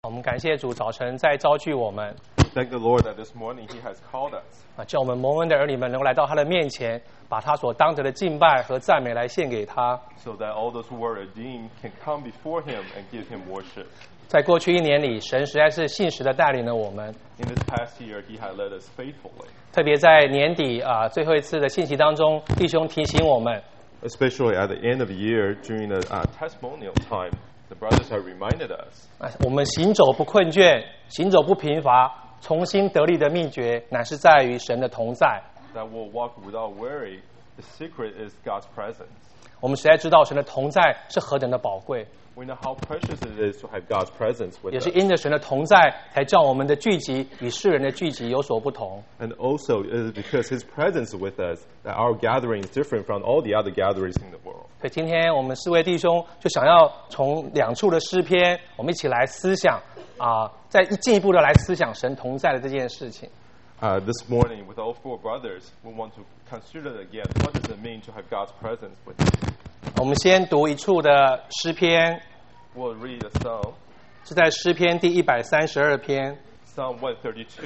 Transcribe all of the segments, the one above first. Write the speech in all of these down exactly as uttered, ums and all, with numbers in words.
我们感谢主，早晨再召聚我们。 Thank the Lord that this morning He has called us. 啊，叫我们蒙恩的儿女们能够来到他的面前，把他所当得的敬拜和赞美来献给他。 So that all those who were redeemed can come before Him and give Him worship. 在过去一年里，神实在是信实的带领了我们。 In this past year, He had led us faithfully. 特别在年底啊最后一次的信息当中，弟兄提醒我们， Especially at the end of the year during the uh, testimonial time, the brothers have reminded us. 啊，我们行走不困倦，行走不贫乏，重新得力的秘诀，乃是在于神的同在。 That we'll walk without worry. The secret is God's presence. 我们实在知道神的同在是何等的宝贵。 We know how precious it is to have God's presence with 也 us. 是因着神的同在，才叫我们的聚集与世人的聚集有所不同。 And also, it is because His presence is with us that our gathering is different from all the other gatherings in the world. 所以今天我们四位弟兄就想要从两处的诗篇，我们一起来思想啊，再进一步的来思想神同在的这件事情。 Uh, this morning, with all four brothers, we want to consider again what does it mean to have God's presence with us. 我们先读一处的诗篇， We'll read a psalm, 是在诗篇第一百三十二篇。 Psalm one thirty-two.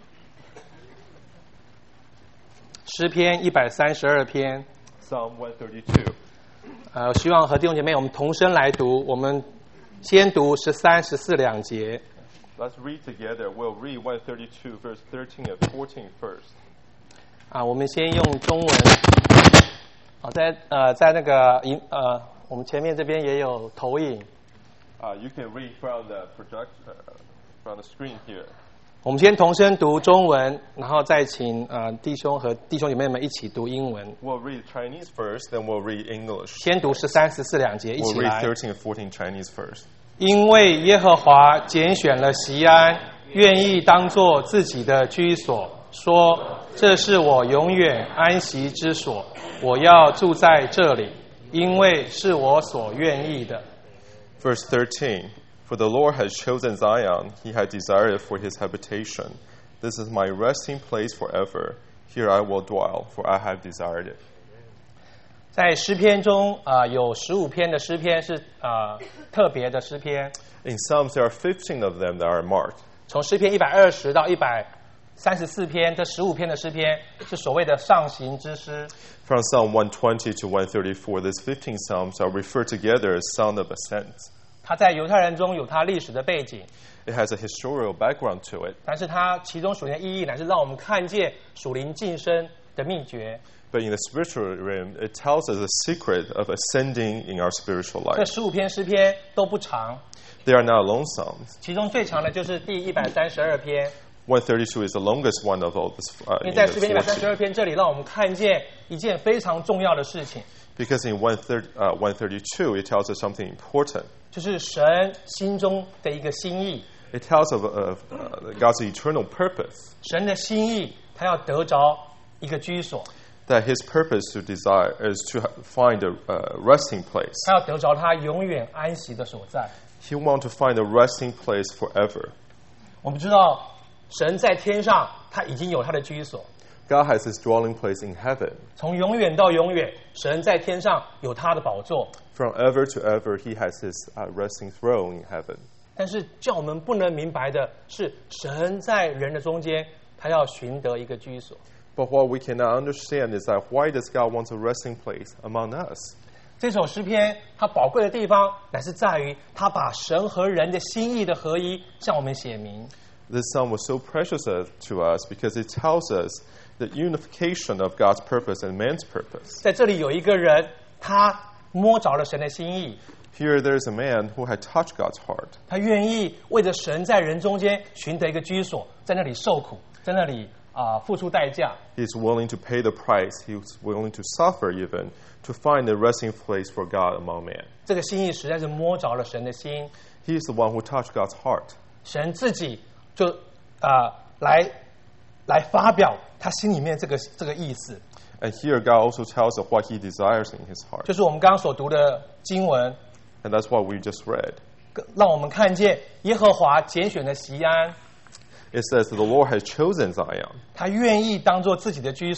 诗篇一百三十二篇， Psalm one thirty-two. 呃，希望和弟兄姐妹我们同声来读。我们先读十三、十四两节。 Let's read together. We'll read one thirty-two, verse thirteen and fourteen first. 啊，我们先用中文。好，在呃，在那个荧呃，我们前面这边也有投影。 Uh, you can read from the project, uh, from the screen here. 我们先同声读中文，然后再请呃弟兄和弟兄姐妹们一起读英文。 We'll read Chinese first, then we'll read English. 先读十三、十四两节，一 We'll 起 read 来。 thirteen and fourteen Chinese first. 因为耶和华拣选了锡安，愿意当作自己的居所，说：这是我永远安息之所，我要住在这里，因为是我所愿意的。 Verse thirteen. For the Lord has chosen Zion, He has desired it for His habitation. This is my resting place forever. Here I will dwell, for I have desired it. 在诗篇中啊、呃，有十五篇的诗篇是啊、呃、特别的诗篇。 In Psalms, there are fifteen of them that are marked. 从诗篇一百二十到一百三十四篇，这十五篇的诗篇是所谓的上行之诗。 From Psalm one twenty to one thirty-four, these fifteen Psalms are referred together as Sound of Ascent. 它在犹太人中有它历史的背景， It has a historical background to it, 但是它其中属灵的意义乃是让我们看见属灵晋升的秘诀。 but in the spiritual realm, it tells us the secret of ascending in our spiritual 这 life. 十五篇诗篇都不长， They are not long Psalms. 其中最长的就是第一百三十二篇。 one thirty-two is the longest one of all this. Uh, 因为 in 在 the 诗篇一百三十 forty. 二篇这里，让我们看见一件非常重要的事情， Because in one thirty-two, it tells us something important. 就是神心中的一个心意。 It tells of, of uh, God's eternal purpose, 神的心意，他要得着一个居所， that His purpose to desire is to ha- find a uh, resting place. 他要得着他永远安息的所在。 He wants to find a resting place forever. 我们知道，神在天上，他已经有他的居所。 God has His dwelling place in heaven. 从永远到永远，神在天上有他的宝座。 From ever to ever, He has His uh, resting throne in heaven. 但是叫我们不能明白的是，神在人的中间，他要寻得一个居所。 But what we cannot understand is that why does God want a resting place among us? 这首诗篇它宝贵的地方，乃是在于他把神和人的心意的合一向我们写明。 This psalm was so precious uh, to us because it tells us the unification of God's purpose and man's purpose. 在这里有一个人，他摸着了神的心意， Here there is a man who had touched God's heart. 他愿意为着神在人中间寻得一个居所，在那里受苦，在那里啊、付出代价。 He is willing to pay the price. He is willing to suffer even to find a resting place for God among men. 这个心意实在是摸着了神的心， He is the one who touched God's heart. 神自己就啊、来来发表他心里面这个这个意思， And here God also tells us what He desires in His heart. 就是我们刚刚所读的经文， And that's what we just read. 让我们看见耶和华拣选的锡安， It says that the Lord has chosen Zion. 他愿意当做自己的居所，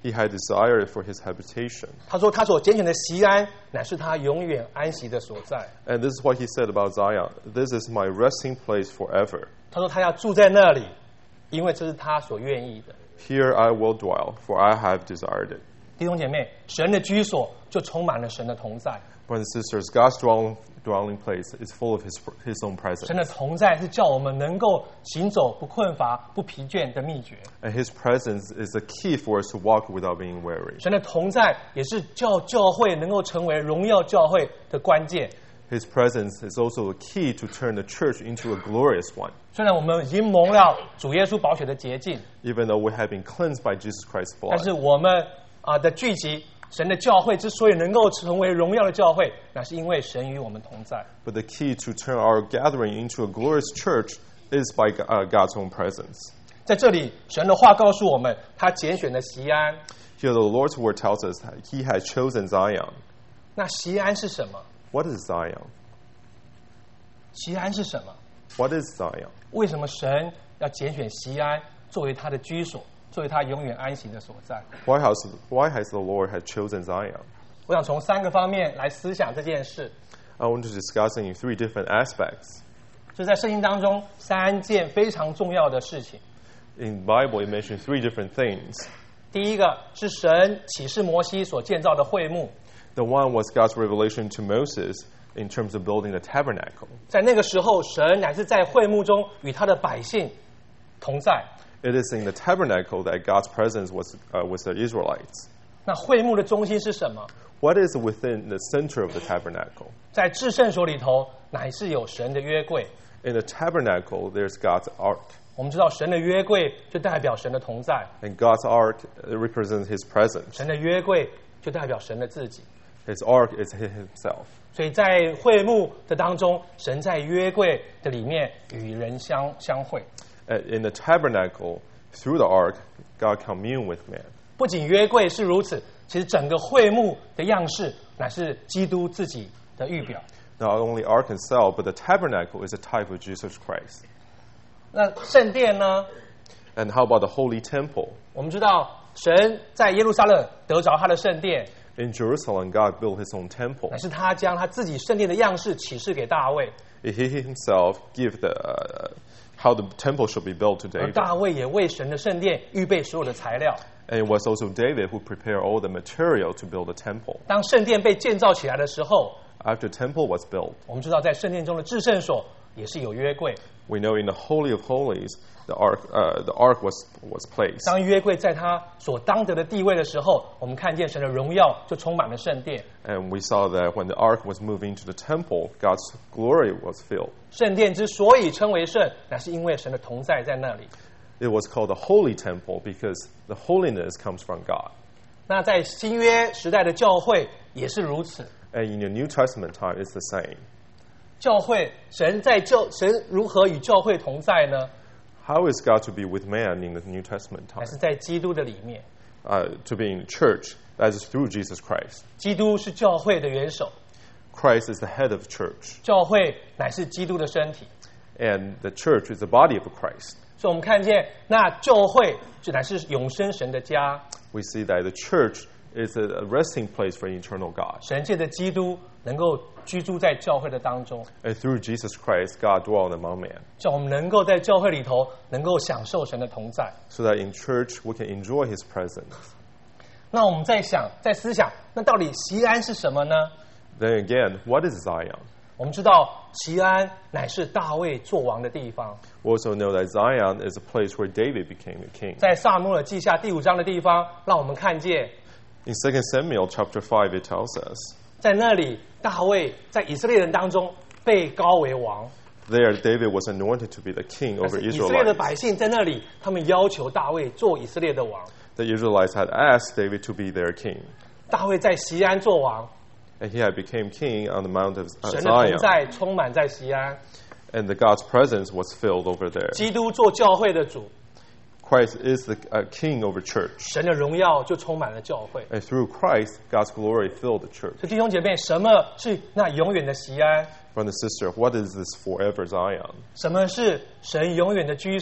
he had desired for his habitation. 他说他所拣选的锡安乃是他永远安息的所在。 And this is what he said about Zion. This is my resting place forever. 他说他要住在那里，因为这是他所愿意的。 Here I will dwell, for I have desired it. 弟兄姐妹，神的居所就充满了神的同在。 Brothers and sisters, God's dwelling, dwelling place is full of his, his own 神的 presence. 同在是叫我们能够行走不困乏、不疲倦的秘诀。 And his presence is the key for us to walk without being weary. 神的同在也是叫教会能够成为荣耀教会的关键。 His presence is also the key to turn the church into a glorious one. 虽然我们已经蒙了主耶稣宝血的洁净， Even though we have been cleansed by Jesus Christ's 但 blood. 是我们啊、的聚集，神的教会之所以能够成为荣耀的教会，那是因为神与我们同在。 But the key to turn our gathering into a glorious church is by uh, God's own presence. 在这里，神的话告诉我们，他拣选了锡安。 Here the Lord's word tells us that he has chosen Zion. 那锡安是什么？ What is Zion? 锡安是什么？ What is Zion? 为什么神要拣选锡安作为他的居所，作为他永远安息的所在？ Why has, why has the Lord had chosen Zion? 我想从三个方面来思想这件事。 I want to discuss it in three different aspects. 就在圣经当中，三件非常重要的事情。 In the Bible, it mentions three different things. 第一个是神启示摩西所建造的会幕， The one was God's revelation to Moses in terms of building the tabernacle. 在那个时候，神乃是在会幕中与他的百姓同在。 It is in the tabernacle that God's presence was uh, with the Israelites. 那会幕的中心是什么？ What is within the center of the tabernacle? 在至圣所里头，乃是有神的约柜。 In the tabernacle, there's God's ark. 我们知道，神的约柜就代表神的同在， And God's ark represents his presence. 神的约柜就代表神的自己。 His ark is himself. 所以在会幕的当中，神在约柜的里面与人相相会。 And in the tabernacle, through the ark, God communed with man. 不仅约柜是如此，其实整个会幕的样式乃是基督自己的预表。 Not only ark itself, but the tabernacle is a type of Jesus Christ. 那圣殿呢？ And how about the holy temple? 我们知道，神在耶路撒冷得着他的圣殿， In Jerusalem, God built his own temple. 乃是他将他自己圣殿的样式启示给大卫， He himself gave the uh, how the temple should be built to 而 David. 大卫也为神的圣殿预备所有的材料。 And it was also David who prepared all the material to build the temple. 当圣殿被建造起来的时候， After the temple was built, 我们知道在圣殿中的至圣所也是有约柜。 we know in the Holy of Holies, the ark, uh, the ark was, was placed. 当约柜在他所当得的地位的时候，我们看见神的荣耀就充满了圣殿。 And we saw that when the ark was moving to the temple, God's glory was filled. 圣殿之所以称为圣，乃是因为神的同在在那里。 It was called the Holy Temple because the holiness comes from God. 那在新约时代的教会也是如此。 And in the New Testament time, it's the same. 教会，神在教神如何与教会同在呢？ How is God to be with man in the New Testament 乃 time? 是在基督的里面。 Uh, to be in the church, that is through Jesus Christ. 基督是教会的元首， Christ is the head of the church, 教会乃是基督的身体。 and the church is the body of Christ. 所以我们看见，那教会就乃是永生神的家。 We see that the church is a resting place for eternal God. 神借着基督能够居住在教会的当中， And through Jesus Christ, God dwelled among man. 叫我们能够在教会里头能够享受神的同在。 So that in church, we can enjoy his presence. 那我们在想，在思想，那到底锡安是什么呢？ Then again, what is Zion? 我们知道锡安乃是大卫作王的地方， We also know that Zion is a place where David became a king. 在撒母耳记下第五章的地方，让我们看见， In Second Samuel chapter five, it tells us, 在那里大卫在以色列人当中被高为王， there David was anointed to be the king 但 over 是以色列的 Israelites. 百姓在那里，他们要求大卫做以色列的王。 The Israelites had asked David to be their king. 大卫在锡安做王， And he had became king on the Mount of uh, 神的同 Zion. 在充满在锡安， And the God's presence was filled over there. 基督做教会的主， Christ is the uh, king over church. 神的荣耀就充满了教会。 And through Christ, God's glory filled the church. 所以弟兄姐妹，什么是那永远的锡安？ Brother and sister, what is this forever Zion? 什么是神永远的居所？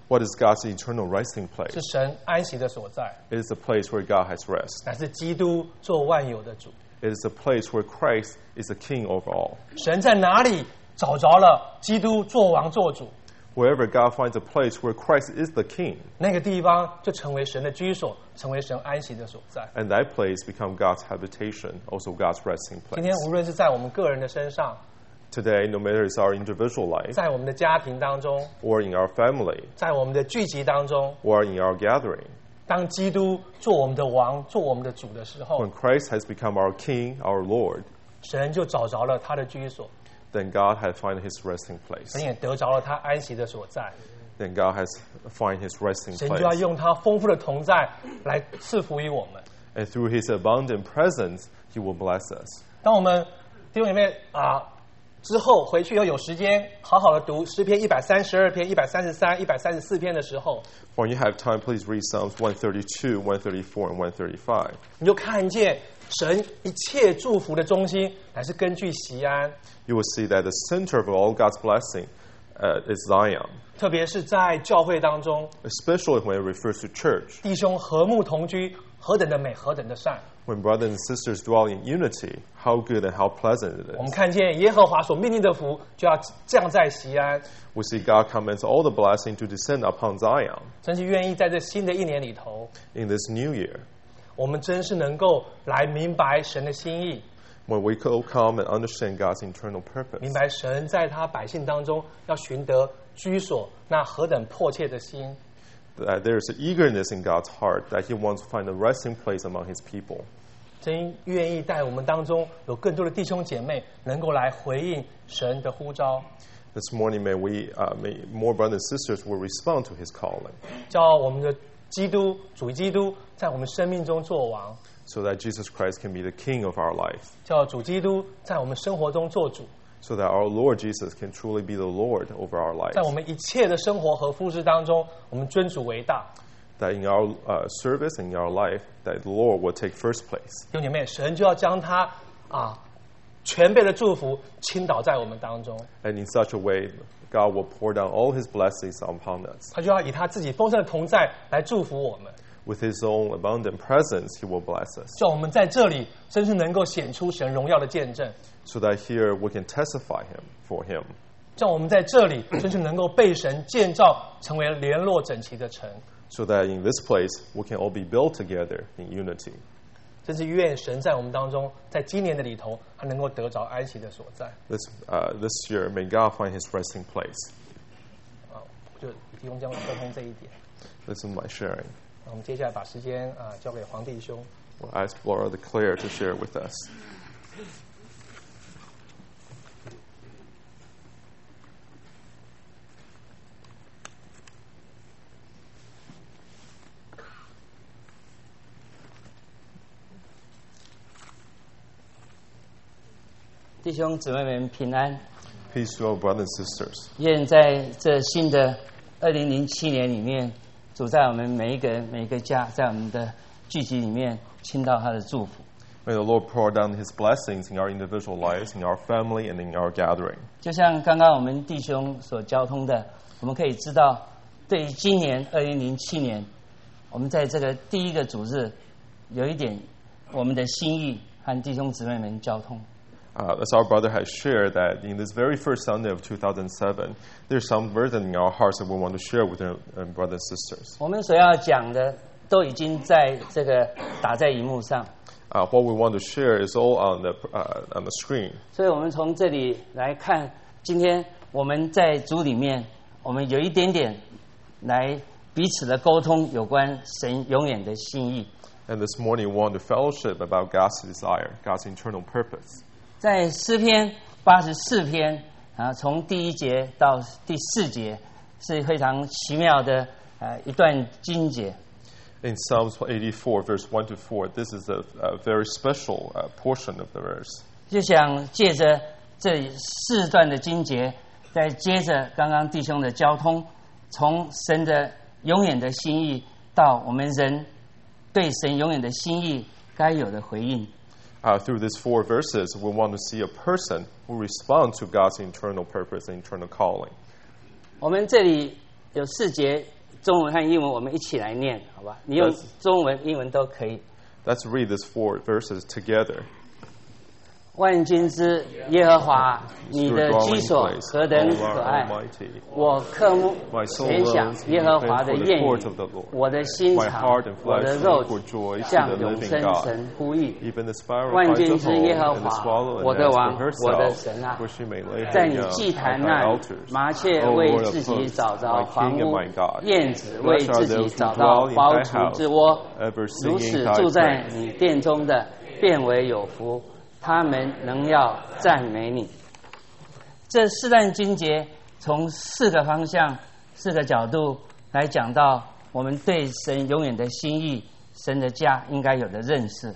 What is God's eternal resting place? 是神安息的所在， It is the place where God has rest. 乃是基督做万有的主。 It is the place where Christ is the king over all. 神在哪里找着了基督做王做主， Wherever God finds a place where Christ is the king, 那个地方就成为神的居所，成为神安息的所在。 and that place becomes God's habitation, also God's resting 今天 place. 无论是在我们个人的身上， Today, no matter it's our individual life, 在我们的家庭当中， or in our family, 在我们的聚集当中， or in our gathering, 当基督做我们的王、做我们的主的时候， when Christ has become our king, our Lord, 神就找着了他的居所， then God has found his resting place. 神也得着了他安息的所在。 Then God has found his resting 神就要 place. 用他丰富的同在来赐福于我们。 And through his abundant presence, he will bless us. 当我们弟兄姐妹啊之后回去以后有时间好好的读诗篇一百三十二篇、一百三十三、一百三十四篇的时候， When you have time, please read Psalms one thirty-two, one thirty-four, and one thirty-five. 你就看见神一切祝福的中心乃是根据锡安， You will see that the center of all God's blessing uh, is Zion, 特别是在教会当中， especially when it refers to church. 弟兄和睦同居，何等的美，何等的善。 When brothers and sisters dwell in unity, how good and how pleasant it 我们 is. 看见耶和华所命令的福就要降在锡安， We see God commands all the blessing to descend upon Zion 真是愿意在这新的一年里头， in this new year. 我们真是能够来明白神的心意， When we co- come and understand God's eternal purpose, 明白神在他百姓当中要寻得居所，那何等迫切的心。 that there is an eagerness in God's heart that he wants to find a resting place among his people. 真愿意在我们当中有更多的弟兄姐妹能够来回应神的呼召， This morning, may we, uh, may more brothers and sisters will respond to his calling, 叫我们的基督主基督在我们生命中做王， so that Jesus Christ can be the king of our life, 叫主基督在我们生活中做主， so that our Lord Jesus can truly be the Lord over our lives, 在我们一切的生活和服事当中，我们尊主为大。 that in our uh, service and in our life, that the Lord will take first place. 弟兄姐妹，神就要将他啊全备的祝福倾倒在我们当中， And in such a way, God will pour down all his blessings upon us. 他就要以他自己丰盛的同在来祝福我们， With his own abundant presence, he will bless us, 叫我们在这里真是能够显出神荣耀的见证， so that here we can testify him for him, 叫我们在这里真是能够被神建造成为联络整齐的城。 so that in this place we can all be built together in unity. 真是愿神在我们当中，在今年的里头，他能够得着安息的所在。 This, uh, this year, may God find his resting place. 啊，就提供将沟通这一点。 This is my sharing. 那我们接下来把时间啊交给黄弟兄。 We'll ask Laura Claire to share with us. 弟兄姊妹们平安。 Peace to our brothers and sisters. 愿在这新的二零零七年里面，主在我们每一个人、每一个家，在我们的聚集里面倾倒他的祝福。 May the Lord pour down his blessings in our individual lives, in our family, and in our gathering. 就像刚刚我们弟兄所交通的，我们可以知道，对于今年二零零七年，我们在这个第一个主日，有一点我们的心意和弟兄姊妹们交通。 Uh, as our brother has shared, that in this very first Sunday of two thousand seven, there's some burden in our hearts that we want to share with our uh, brothers and sisters. 我们所要讲的都已经在这个打在荧幕上， Uh, what we want to share is all on the, uh, on the screen. 所以我们从这里来看，今天我们在主里面，我们有一点点来彼此的沟通，有关神永远的心意。 And this morning, we want to fellowship about God's desire, God's eternal purpose. 在诗篇八十四篇啊，从第一节到第四节是非常奇妙的呃一段经节。 In Psalms eighty-four, verse one to four, this is a, a very special uh, portion of the verse. 就想借着这四段的经节，再接着刚刚弟兄的交通，从神的永远的心意到我们人对神永远的心意该有的回应。 Uh, through these four verses, we want to see a person who responds to God's eternal purpose and eternal calling. 我们这里有四节中文和英文我们一起来念，好吧？你用中文、英文都可以。 Let's read these four verses together. 万军之耶和华，你的居所何等可爱！我渴慕联想耶和华的言语，我的心肠，我的肉体向永生神呼吁。万军之耶和华，我的王，我的神啊，在你祭坛那里，麻雀为自己找着房屋，燕子为自己找到包雏之窝，如此住在你殿中的，变为有福。他们能要赞美你。这四段经节从四个方向、四个角度来讲到我们对神永远的心意、神的家应该有的认识。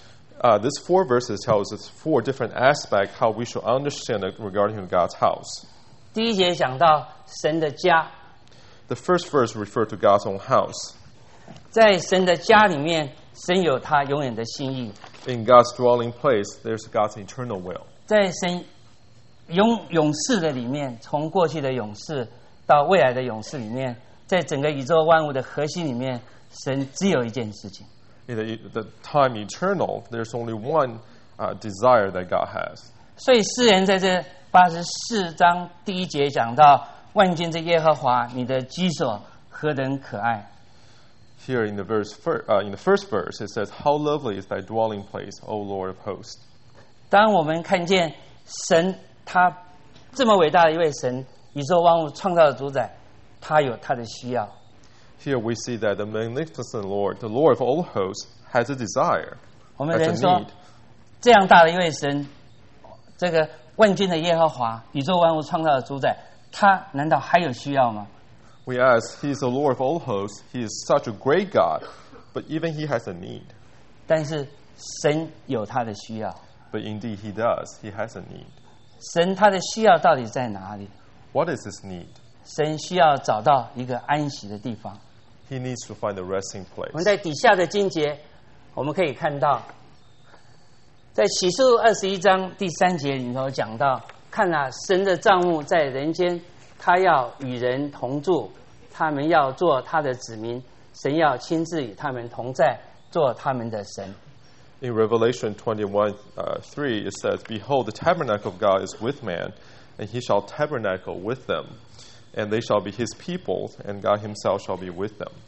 Uh, these four verses tells us four different aspects how we should understand it regarding God's house. 第一节讲到神的家。 The first verse referred to God's own house. 在神的家里面，神有他永远的心意。 In God's dwelling place, there's God's eternal will. 在神永永世的里面，从过去的永世到未来的永世里面，在整个宇宙万物的核心里面，神只有一件事情。 In the, the time eternal, there's only one uh, desire that God has. 所以诗人在这八十四章第一节讲到：万军之耶和华，你的居所何等可爱！ Here in the verse, uh, in the first verse, it says, "How lovely is thy dwelling place, O Lord of hosts." 当我们看见神他这么伟大的一位神，宇宙万物创造的主宰，他有他的需要。 Here we see that the magnificent Lord, the Lord of all hosts, has a desire. 我们人说，这样大的一位神，这个万军的耶和华，宇宙万物创造的主宰，他难道还有需要吗？ We ask, He is the Lord of all hosts. He is such a great God, but even He has a need. 但是神有他的需要。 But indeed, He does. He has a need. 神他的需要到底在哪里？ What is His need? 神需要找到一个安息的地方。 He needs to find a resting place. 我们在底下的经节，我们可以看到，在启示录二十一章第三节里头讲到，看啊，神的帐幕在人间，他要与人同住，他们要做他的子民，神要亲自与他们同在，做他们的神。 In Revelation twenty-one, uh, three, it says, "Behold, the tabernacle of God is with man, and He shall tabernacle with them, and they shall be His people, and God Himself shall be with them."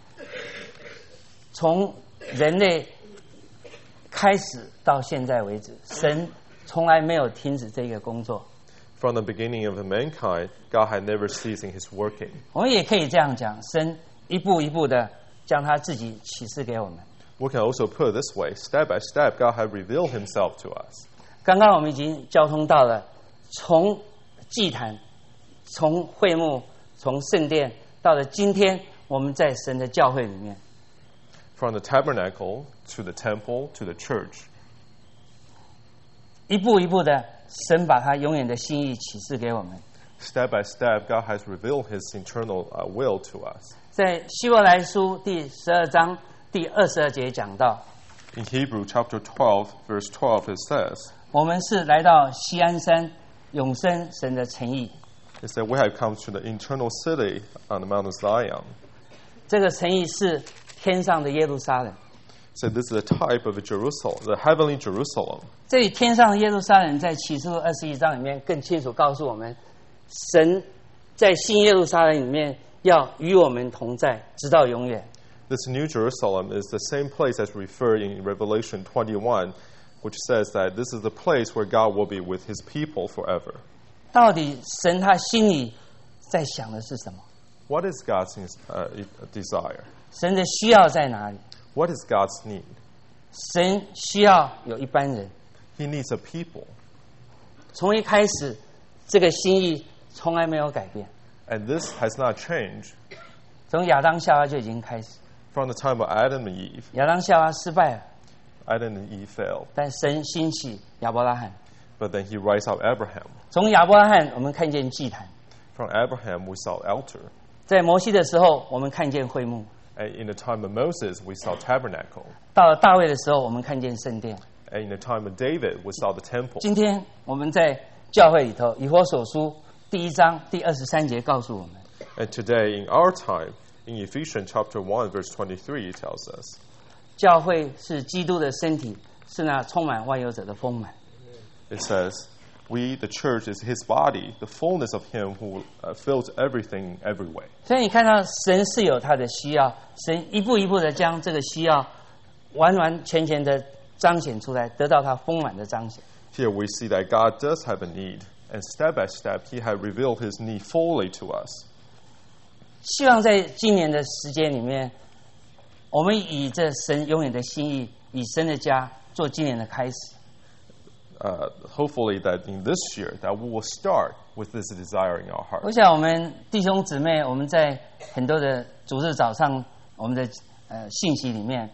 从人类开始到现在为止，神从来没有停止这个工作。 From the beginning of the mankind, God had never ceasing His working. 我们也可以这样讲，神一步一步的将他自己启示给我们。 We can also put it this way: step by step, God had revealed Himself to us. 刚刚我们已经交通到了，从祭坛、从会幕、从圣殿，到了今天，我们在神的教会里面。 From the tabernacle to the temple to the church. 一步一步的，神把他永远的心意启示给我们。 Step by step, God has revealed His eternal uh, will to us. 在希伯来书第十二章第二十二节讲到 In Hebrew chapter twelve, verse twelve, it says, 我们是来到锡安山永生神的城邑。 It said, "We have come to the eternal city on the Mount of Zion." 这个城邑是天上的耶路撒冷。 So this is a type of Jerusalem, the heavenly Jerusalem. 这里天上的耶路撒冷在启示录二十一章里面更清楚告诉我们，神在新耶路撒冷里面要与我们同在，直到永远。 This New Jerusalem is the same place as referred in Revelation twenty-one, which says that this is the place where God will be with His people forever. 到底神他心里在想的是什么？ What is God's uh, desire? 神的需要在哪里？ What is God's need? 神需要有一般人。 He needs a people. 从一开始，这个心意从来没有改变。 And this has not changed. 从亚当夏娃就已经开始。 From the time of Adam and Eve, 亚当夏娃失败了， Adam and Eve failed. 但神兴起亚伯拉罕。 But then He raised up Abraham. 从亚伯拉罕，我们看见祭坛； From Abraham, we saw altar. 在摩西的时候，我们看见会幕； And in the time of Moses, we saw tabernacle. 到了大卫的时候，我们看见圣殿。 And in the time of David, we saw the temple. 今天我们在教会里头，以弗所书第一章第二十三节告诉我们， And today, in our time, In Ephesians chapter one, verse twenty-three, it tells us, 教会是基督的身体，是那充满万有者的丰满。 it says, we, the church, is his body, the fullness of him who uh, fills everything every way. 所以你看到神是有他的需要，神一步一步的将这个需要完完全全的彰显出来，得到他丰满的彰显。 Here we see that God does have a need, and step by step, he has revealed his need fully to us. 希望在今年的时间里面，我们以这神永远的心意，以神的家做今年的开始。 Uh, hopefully that in this year, that we will start with this desire in our 我 heart. 想我们弟兄姊妹，我们在很多的主日早上我们的呃信息里面，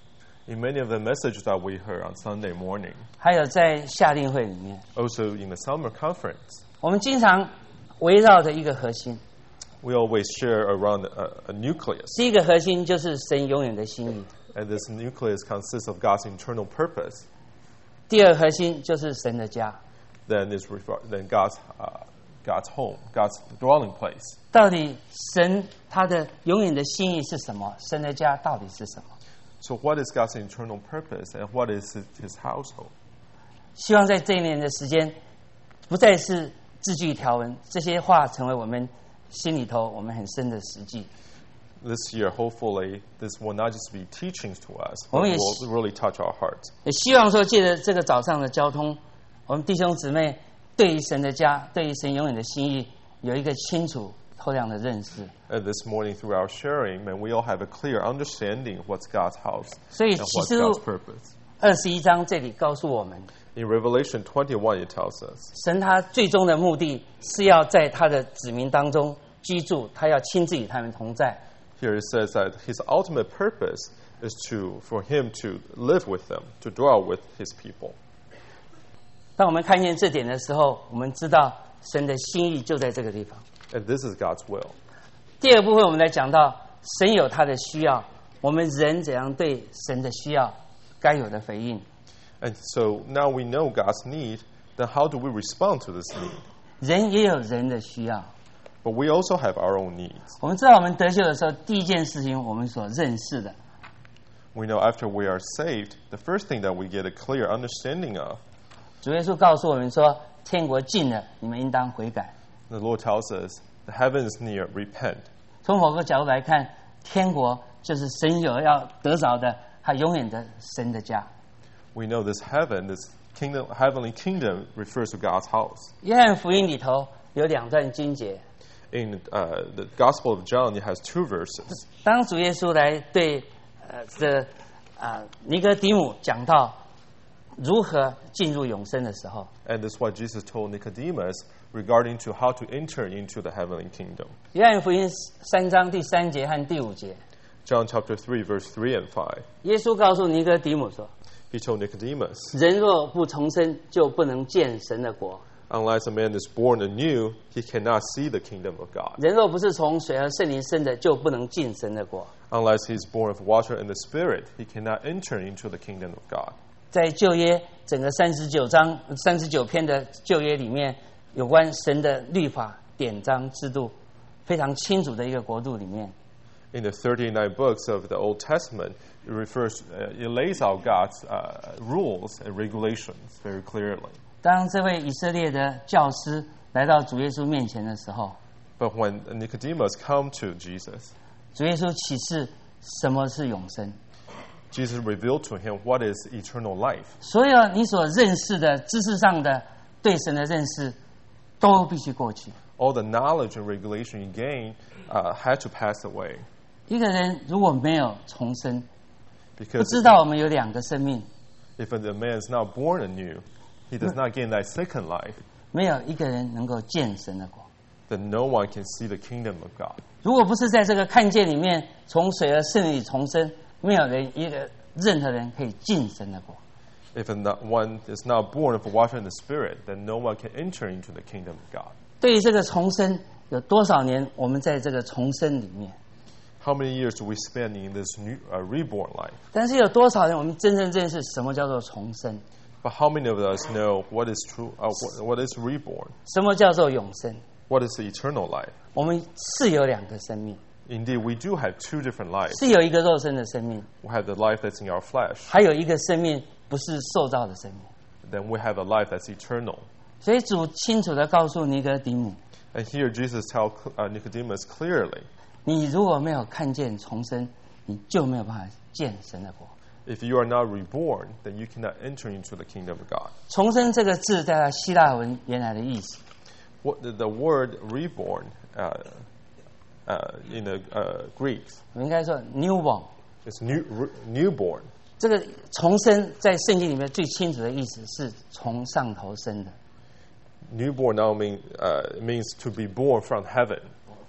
In many of the messages that we heard on Sunday morning, 还有在夏令会里面， also in the summer conference, 我们经常围绕着一个核心。 we always share around a, a nucleus. 第一个核心就是神永远的心意， And this nucleus consists of God's internal purpose. 第二个核心就是神的家。 Then is refer- then God's uh, God's home, God's dwelling place. 到底神他的永远的心意是什么？神的家到底是什么？ So what is God's internal purpose, and what is his, his household? 希望在这一年的时间，不再是字句条文，这些话成为我们心里头我们很深的实际。 This year, hopefully, this will not just be teachings to us, but 我们也 will really touch our hearts. 也希望说，借着这个早上的交通，我们弟兄姊妹对于神的家，对于神永远的心意，有一个清楚透亮的认识。 And this morning, through our sharing, may we all have a clear understanding of what's God's house 所以 and 启 what's 示录 God's purpose. 二十一章这里告诉我们， In Revelation twenty-one, it tells us 神他最终的目的是要在他的子民当中居住，他要亲自与他们同在。 here it says that his ultimate purpose is to for him to live with them, to dwell with his people. 当我们看见这点的时候，我们知道神的心意就在这个地方。 And this is God's will. 第二部分，我们来讲到神有他的需要，我们人怎样对神的需要该有的回应。 And so now we know God's need, then how do we respond to this need? 人也有人的需要。 But we also have our own needs. 我们知道，我们得救的时候，第一件事情我们所认识的， We know after we are saved, the first thing that we get a clear understanding of, 主耶稣告诉我们说：“天国近了，你们应当悔改。 the Lord tells us, the heaven is near, repent. ” 从某个角度来看，天国就是神有要得着的，他永远的神的家。 We know this heaven, this kingdom, heavenly kingdom refers to God's house. 约翰福音里头有两段经节， In uh, the Gospel of John, it has two verses. 当主耶稣来对呃这啊、尼哥底母讲到如何进入永生的时候， And this is what Jesus told Nicodemus regarding to how to enter into the heavenly kingdom. 约翰福音三章第三节和第五节， John chapter three, verse three and five. 耶稣告诉尼哥底母说： He told Nicodemus, 人若不重生，就不能见神的国。 unless a man is born anew, he cannot see the kingdom of God. 人若不是从水和圣灵生的，就不能进神的国。 Unless he is born of water and the Spirit, he cannot enter into the kingdom of God. 在旧约整个三十九章、三十九篇的旧约里面，有关神的律法、典章、制度，非常清楚的一个国度里面， In the thirty-nine books of the Old Testament, it refers, uh, it lays out God's uh, rules and regulations very clearly. 当这位以色列的教师来到主耶稣面前的时候， But when Nicodemus come to Jesus, 主耶稣启示什么是永生。 Jesus revealed to him what is eternal life. 所有你所认识的知识上的对神的认识，都必须过去。 All the knowledge and regulation you gain uh, had to pass away 一个人如果没有重生，不 because 知道我们有兩個生命， if a man is not born anew, he does not gain that second life, 沒有一個人能夠見神的國。 then no one can see the kingdom of God. 如果不是在這個看見裡面從水和聖靈裡重生，沒有人一個任何人可以進神的國。 If not, one is not born of water and the Spirit, then no one can enter into the kingdom of God. 對於這個重生，有多少年我們在這個重生裡面？ How many years do we spend in this new, uh, reborn life? 但是有多少人我們真正認識什麼叫做重生？ But how many of us know what is true? Uh, what, what is reborn? 什麼叫做永生？ What is the eternal life? 我們是有兩個生命， Indeed, we do have two different lives. 是有一个肉身的生命， We have the life that's in our flesh, 还有一个生命不是受造的生命。 then we have a life that's eternal. 所以主清楚地告诉尼哥底母， And here Jesus tells uh, Nicodemus clearly, 你如果没有看见重生，你就没有办法见神的国。 if you are not reborn, then you cannot enter into the kingdom of God. 重生这个字在希腊文原来的意思， What the, the word reborn uh, uh, in the uh, Greek 我应该说 newborn。 is new, re, newborn. 这个重生在圣经里面最清楚的意思是从上头生的， Newborn now mean, uh, means to be born from heaven,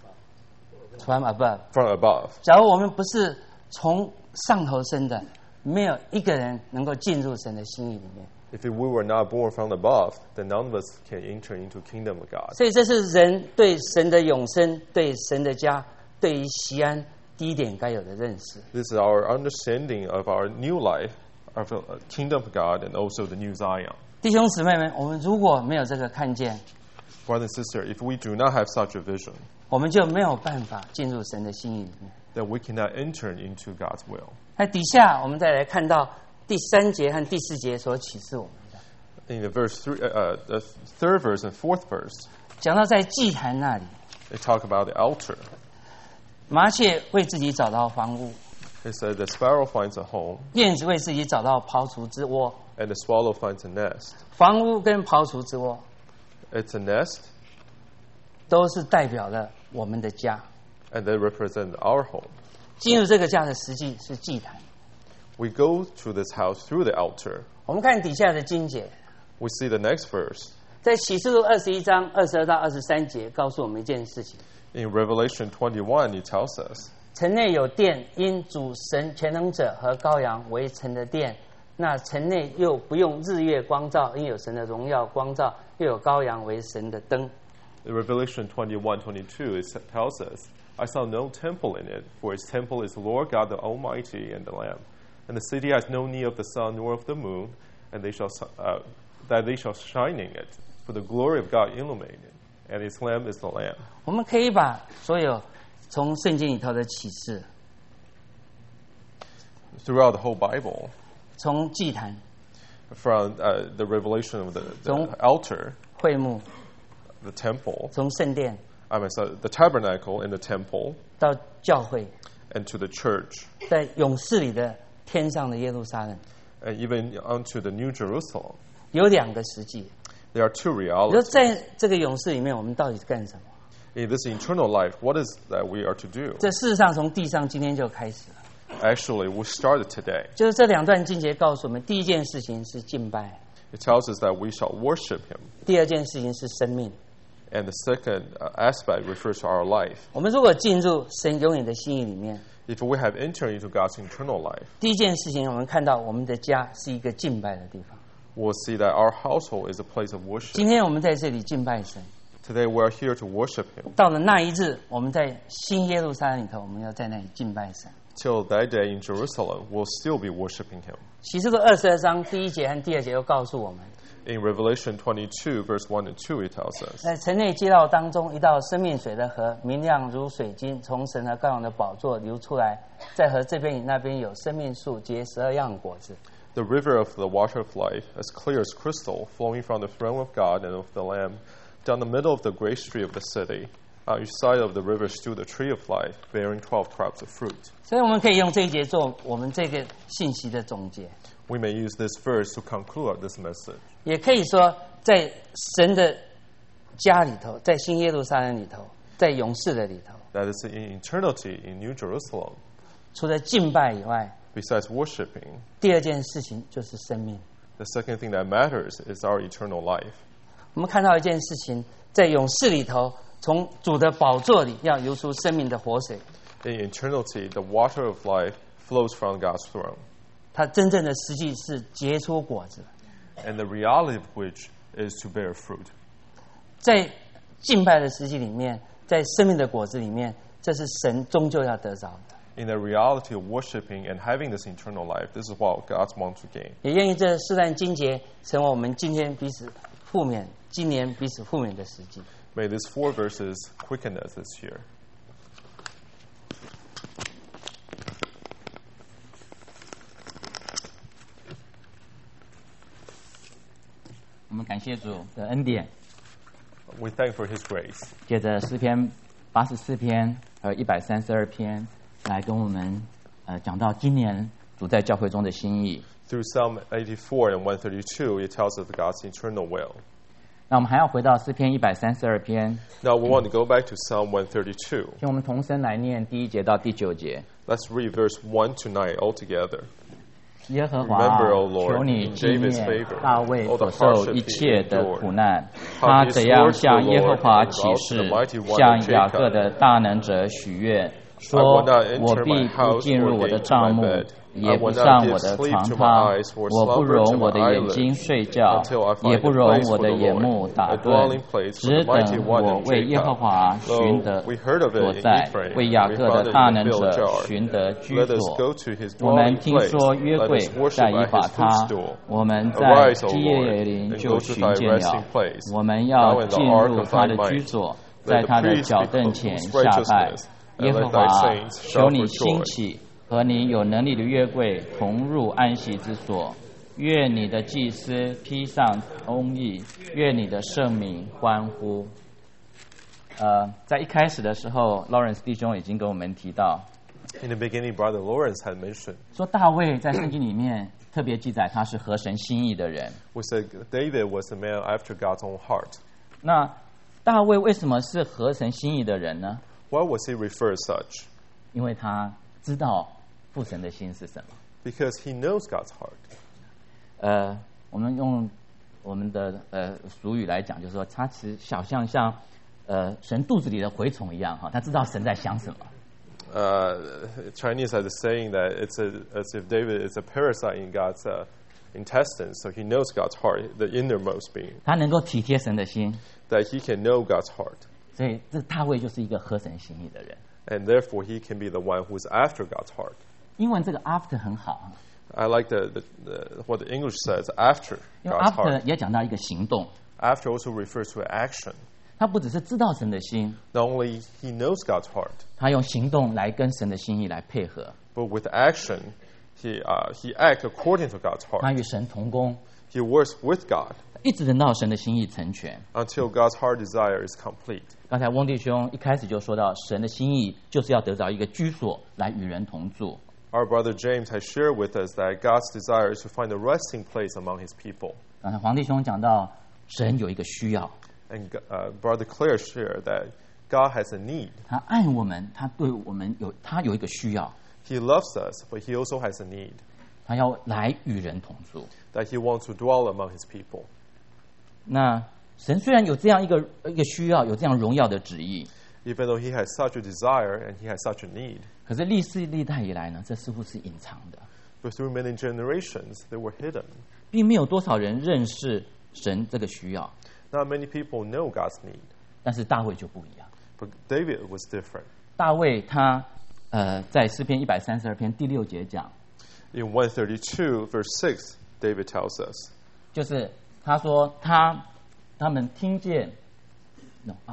from above。 from above. 假如我们不是从上头生的，没有一个人能够进入神的心意里面。 If we were not born from above, then none of us can enter into kingdom of God. 所以这是人对神的永生、对神的家、对于锡安第一点该有的认识。 This is our understanding of our new life, of the kingdom of God, and also the new Zion. 弟兄姊妹们，我们如果没有这个看见， Brother and sister, if we do not have such a vision, 我们就没有办法进入神的心意里面。 then we cannot enter into God's will. 那底下我们再来看到第三节和第四节所启示我们的， In the verse three, uh, the third verse and fourth verse, 讲到在祭坛那里， they talk about the altar. 麻雀为自己找到房屋， It said the sparrow finds a home, 燕子为自己找到刨除之窝。 and the swallow finds a nest. 房屋跟刨除之窝 It's a nest, 都是代表了我们的家。 and they represent our home. 进入这个家的实际是祭坛。 We go to this house through the altar. 我们看底下的经节， We see the next verse. 在启示录二十一章二十二到二十三节，告诉我们一件事情： In Revelation twenty-one, it tells us, 城内有殿，因主神全能者和羔羊为城的殿。那城内又不用日月光照，因有神的荣耀光照，又有羔羊为神的灯。 in Revelation twenty-one, twenty-two, it tells us, I saw no temple in it, for its temple is the Lord God the Almighty and the Lamb. And the city has no need of the sun nor of the moon, and they shall uh, that they shall shine in it, for the glory of God illuminated it, and its lamp is the Lamb. 我们可以把所有从圣经里头的启示， Throughout the whole Bible, 从祭坛、 from uh, the revelation of the, the Don't- altar, 会幕、 the temple, 从圣殿 I mean, so the tabernacle and the temple, 到教会， and to the church, 在勇士里的天上的耶路撒冷， and even unto the New Jerusalem, 有两个实际。 there are two 你说 realities. 在这个勇士里面，我们到底是干什么？ In this eternal life, what is that we are to do? 这事实上从地上今天就开始了。 Actually, we started today. 就是这两段经节告诉我们，第一件事情是敬拜， It tells us that we shall worship Him. 第二件事情是生命。 And the second uh, aspect refers to our life. 我们如果进入神永远的心意里面， If we have entered into God's eternal life, 第一件事情我们看到我们的家是一个敬拜的地方。 we'll see that our household is a place of worship. 今天我们在这里敬拜神， Today, we are here to worship Him. 到了那一日，我们在新耶路撒冷里头，我们要在那里敬拜神。 Till that day in Jerusalem, we'll still be worshiping Him. 启示录二十二章第一节和第二节又告诉我们， In Revelation twenty-two, verse one and two, it tells us, 在城内街道当中，一道生命水的河，明亮如水晶，从神和羔羊的宝座流出来，在河这边与那边有生命树，结十二样果子。 the river of the water of life, as clear as crystal, flowing from the throne of God and of the Lamb, down the middle of the great street of the city. On each side of the river stood the tree of life, bearing twelve crops of fruit. 所以我们可以用这一节做我们这个信息的总结， We may use this verse to conclude this message. 也可以说，在神的家里头，在新耶路撒冷里头，在勇士的里头， That is in eternity in New Jerusalem. 除了敬拜以外， Besides worshiping, 第二件事情就是生命。 the second thing that matters is our eternal life. 我们看到一件事情，在勇士里头，从主的宝座里要流出生命的活水， In eternity, the water of life flows from God's throne, 它真正的实际是结出果子。 and the reality of which is to bear fruit. 在敬拜的实际里面，在生命的果子里面，这是神终究要得着的。 In the reality of worshiping and having this eternal life, this is what God wants to gain. 也愿意这四段经节成为我们今天彼此互勉、今年彼此互勉的实际。 May these four verses quicken us this year. 感谢主的恩典。 We thank for His grace. 接着诗篇八十四篇和一百三十二篇来跟我们呃讲到今年主在教会中的心意。 Through Psalm eighty-four and one thirty-two, it tells us God's eternal will. 那我们还要回到诗篇一百三十二篇。 Now we want to go back to Psalm one thirty-two. 请我们同声来念第一节到第九节。 Let's read verse one to nine all together. 耶和华， Remember, O Lord, 求你 in 纪 David's 念 favor, 大卫 all the 所受 hardship 一 he 切的 endured. 苦难， How 他 he 怎样 swore to 向 the 耶和 Lord 华 and 起 vowed to 誓 the mighty one， 向 of 雅各 Jacob. 的大能者许愿， I 说 will not enter 我 my 必不 house 进入 or 我的 gate to 帐 my 幕， bed. 也 I 不 will 上 not 我 give 的 sleep 床 to my 榻， eyes or 我不 slumber 容 to 我 my 的眼睛 eyelids 睡觉， until I 也 find 不 a 容 place 我 for 的 the 眼 Lord, 目打 a 盹， dwelling place for 只 the mighty 等 one 我 of 为耶和 Jacob. 华寻 Lo, 得 we heard of 所 it in 在， Ephraim. 为雅 We 各 found 的 it 大 in the 能者 village 寻得居 Let us 所。 go to his 我们 dwelling 听 place. 说约 Let 柜 us worship 在以 at 法 his 他 footstool. 我们在 Arise, O 基业 Lord, 林 and 就 go to 寻 thy 见了 resting。place. 我们 Now 要 in the 进 ark 入 of 他 thy 的居 might. 所， Let 在 the 他的 priests 脚 be 凳 clothed 前 with 下拜。 righteousness, 耶 and 和 let thy 华， saints 求 shout 你 for 兴 joy. 起，和你有能力的约柜同入安息之所。愿你的祭司披上公义，愿你的圣民欢呼。呃，在一开始的时候 ，Lawrence 弟兄已经跟我们提到， In the beginning, Brother Lawrence had mentioned, 说大卫在圣经里面特别记载他是合神心意的人。 we said David was a man after God's own heart. 那大卫为什么是合神心意的人呢？ Why was he referred as such? 因为他知道父神的心是什么。 Because he knows God's heart. 呃，我们用我们的呃俗语来讲，就是说他其实小像像呃神肚子里的蛔虫一样哈，他知道神在想什么。 Uh, Chinese has a saying that it's a, as if David is a parasite in God's uh, intestines, so he knows God's heart, the innermost being, 他能够体贴神的心， that he can know God's heart. 所以这大卫就是一个合神心意的人。 And therefore, he can be the one who is after God's heart. 英文这个 after 很好， I like the, the, the, what the English says, after 因为 God's after heart. 也讲到一个行动， After also refers to action. 他不只是知道神的心， Not only he knows God's heart, 他用行动来跟神的心意来配合， but with action, he, uh, he acts according to God's 他 heart. 与神同工， He works with God 一直等到神的心意成全。 until God's heart desire is complete. 刚才翁弟兄一开始就说到，神的心意就是要得到一个居所来与人同住。 Our brother James has shared with us that God's desire is to find a resting place among his people. 刚才黄弟兄讲到，神有一个需要， And uh, brother Claire shared that God has a need. 他爱我们，他对我们有他有一个需要， He loves us, but he also has a need 他要来与人同住。 that he wants to dwell among his people. 那神虽然有这样一个一个需要，有这样荣耀的旨意， Even though he has such a desire and he has such a need, 可是历世历代以来呢，这似乎是隐藏的， but through many generations, they were hidden. 并没有多少人认识神这个需要。 Not many people know God's need, 但是大卫就不一样， but David was different. 大卫他呃在诗篇一百三十二篇第六节讲， In one thirty-two, verse six, David tells us, 就是他说他他们听见，no 啊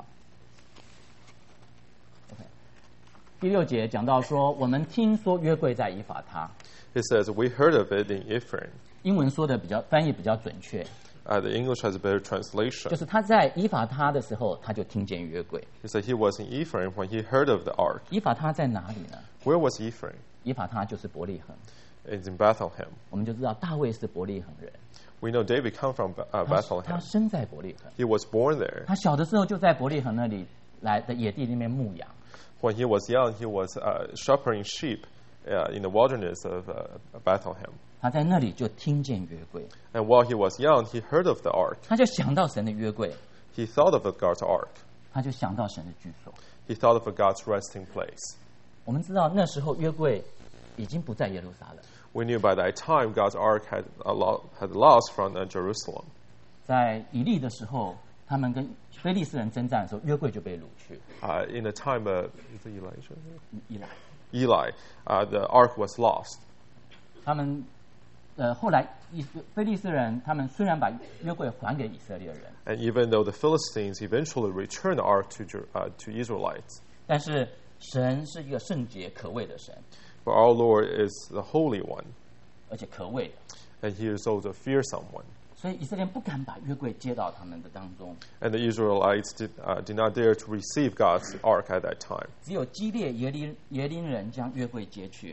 ，OK， 第六节讲到说，我们听说约柜在以法他， it says, we heard of it in Ephraim. 英文说的比较翻译比较准确， Uh, the English has a better translation. 就是他在以法他的时候，他就听见约柜。 It said he was in Ephraim when he heard of the ark. 以法他在哪里呢？ Where was Ephraim? 以法他就是伯利恒， It's in Bethlehem. 我们就知道大卫是伯利恒人， We know David come from uh, 他他 Bethlehem. 生在伯利恒， He was born there. 他小的时候就在伯利恒那里来的野地里面牧羊。 When he was young, he was uh, shepherding sheep uh, in the wilderness of uh, Bethlehem. 他在那里就听见约柜， And while he was young, he heard of the ark. 他就想到神的约柜， He thought of God's ark. 他就想到神的居所。 He thought of God's resting place. 我们知道那时候约柜已经不在耶路撒冷， We knew by that time God's ark had, a lo- had lost from uh, Jerusalem. 在以利的时候，他们跟非利士人征战的时候，约柜就被掳去。 Uh, in the time of is it Elijah? 以来， Eli, uh, the ark was lost. 他们呃后来以非利士人他们虽然把约柜还给以色列人， And even though the Philistines eventually returned the ark to, Jer- uh, to Israelites, 但是神是一个圣洁可畏的神， but our Lord is the Holy One, 而且可畏的， and He is also a fearsome one. 所以以色列人不敢把约柜接到他们的当中。 And the Israelites did, uh, did not dare to receive God's ark at that time. 只有基列耶林耶林人将约柜接去。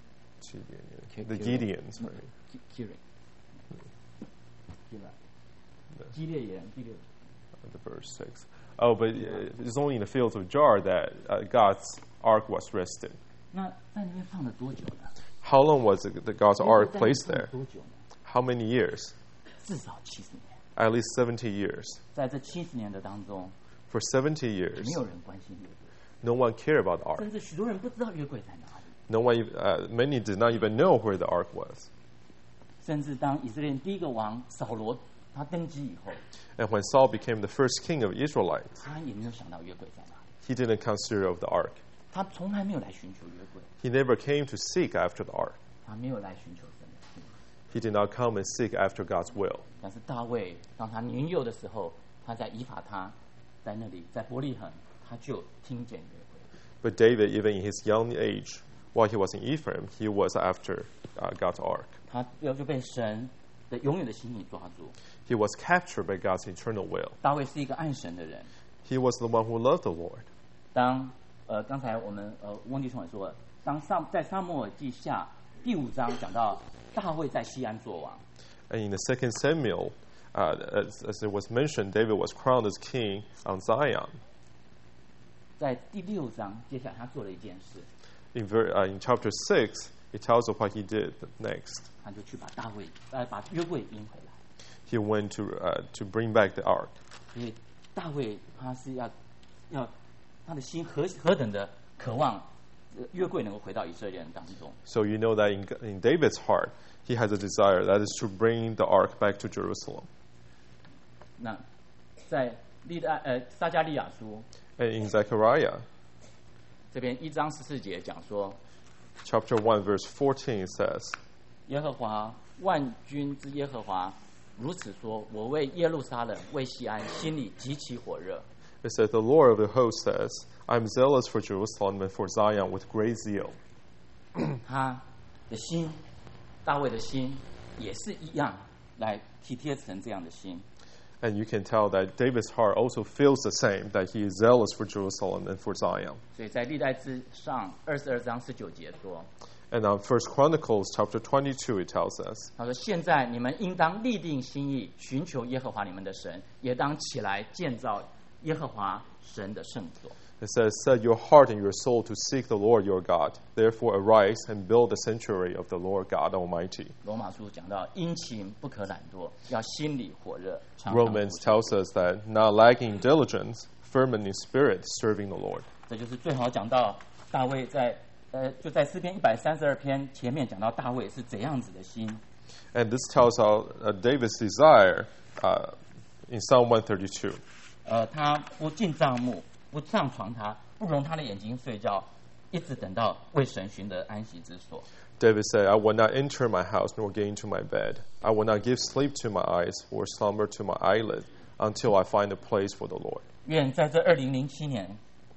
The Gideons, right? 基基列，基列，基列人第六。 The verse six. Oh, but uh, it's only in the fields of Jar that uh, God's ark was rested. 那在那边放了多久呢？ How long was the, the God's 约柜 ark 在那边 placed 放了 there? 多久呢？ How many years? 至少七十年。 At least seventy years. 在这七十年的当中， For seventy years, 没有人关心约柜， no one cared about the ark. 甚至许多人不知道约柜在哪里。 No one, ev- uh, many did not even know where the ark was. 甚至当以色列第一个王扫罗他登基以后， And when Saul became the first king of Israelites, 他也没有想到约柜在哪里， he didn't consider of the ark. 他从来没有来寻求约柜， He never came to seek after the ark. 他没有来寻求神的心。 He did not come and seek after God's will. 但是大卫当他年幼的时候，他在以法他，在那里在伯利恒，他就听见约柜。 But David, even in his young age, while he was in Ephraim, he was after uh, God's ark. 他要就被神的永远的心意抓住。 He was captured by God's eternal will. 大卫是一个爱神的人。 He was the one who loved the Lord. 当呃刚才我们呃翁弟兄也说，当撒在撒母耳记下第五章讲到大卫在西安作王， And in the second Samuel, uh, as, as it was mentioned, David was crowned as king on Zion. 在第六章接下来他做了一件事， In, ver- uh, in chapter six, it tells of what he did next. 他就去把大卫呃把约柜迎回来。 He went to, uh, to bring back the ark. 所以大卫他是要要他的心何何等的渴望，呃约柜能够回到以色列人当中。 So you know that in, in David's heart, he has a desire that is to bring the ark back to Jerusalem. 那在历代呃撒迦利亚书 And in Zechariah, 这边一章十四节讲说， chapter one, verse fourteen says, 耶和华万军之耶和华如此说：我为耶路撒冷为西安心里极其火热。 it says, the Lord of the host says, I'm zealous for Jerusalem and for Zion with great zeal. 他的心，大卫的心也是一样，来体贴成这样的心。 And you can tell that David's heart also feels the same, that he is zealous for Jerusalem and for Zion. 所以在历代之上二十二章十九节说， And on First Chronicles chapter twenty-two, it tells us, 他说：现在你们应当立定心意，寻求耶和华你们的神，也当起来建造耶和华神的圣所。 it says, set your heart and your soul to seek the Lord your God. Therefore arise and build the sanctuary of the Lord God Almighty. 罗马书讲到殷勤不可懒惰，要心里火热。常常 Romans 呼求 tells us that not lacking diligence, fervent in spirit, serving the Lord. 这就是最好讲到大卫在呃就在诗篇一百三十二篇前面讲到大卫是怎样子的心。 And this tells us uh, David's desire uh, in Psalm one thirty-two. 呃，他不进帐幕，不上床榻，不容他的眼睛睡觉，一直等到为神寻得安息之所。 David said, I will not enter my house nor get into my bed. I will not give sleep to my eyes or slumber to my eyelid until I find a place for the Lord. 愿在这二零零七年，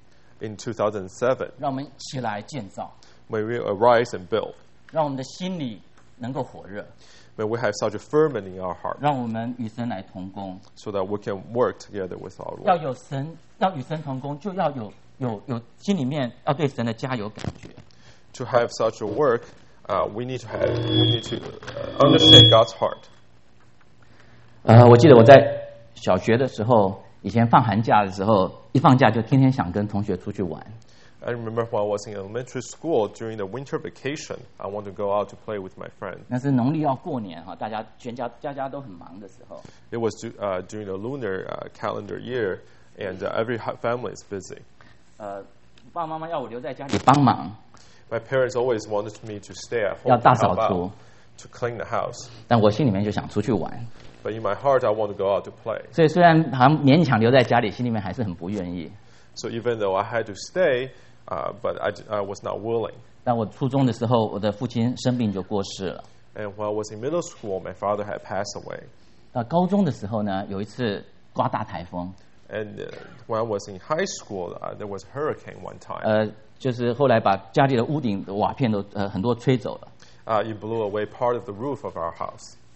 In two thousand seven, 让我们起来建造， may we arise and build. 让我们的心里能够火热， May we have such a fervent in our heart 让我们与神来同工。 so that we can work together with our 要 Lord. 有神，要与神同工，就要有有有心里面要对神的家有感觉。 To have such a work, uh, we need to have, we need to uh, understand God's heart. 呃，我记得我在小学的时候，以前放寒假的时候，一放假就天天想跟同学出去玩。 I remember when I was in elementary school during the winter vacation, I wanted to go out to play with my friend. 那是农历要过年哈，大家全家家家都很忙的时候。 It was du- uh, during the lunar uh, calendar year, and uh, every ha- family is busy. 呃，爸爸妈妈要我留在家里帮忙， My parents always wanted me to stay at 要 home 大 to 扫 help 除 out,，to clean the house. 但我心里面就想出去玩。 But in my heart, I want to go out to play. 所以虽然好像勉强留在家里，心里面还是很不愿意。 So even though I had to stay, uh, but I, d- I was not willing. 但我初中的时候，我的父亲生病就过世了。 And when I was in middle school, my father had passed away. 到高中的时候呢，有一次刮大台风， And uh, when I was in high school, uh, there was a hurricane one time. 呃，就是后来把家里的屋顶的瓦片都呃很多吹走了。 Uh, it blew away part of the roof of our house.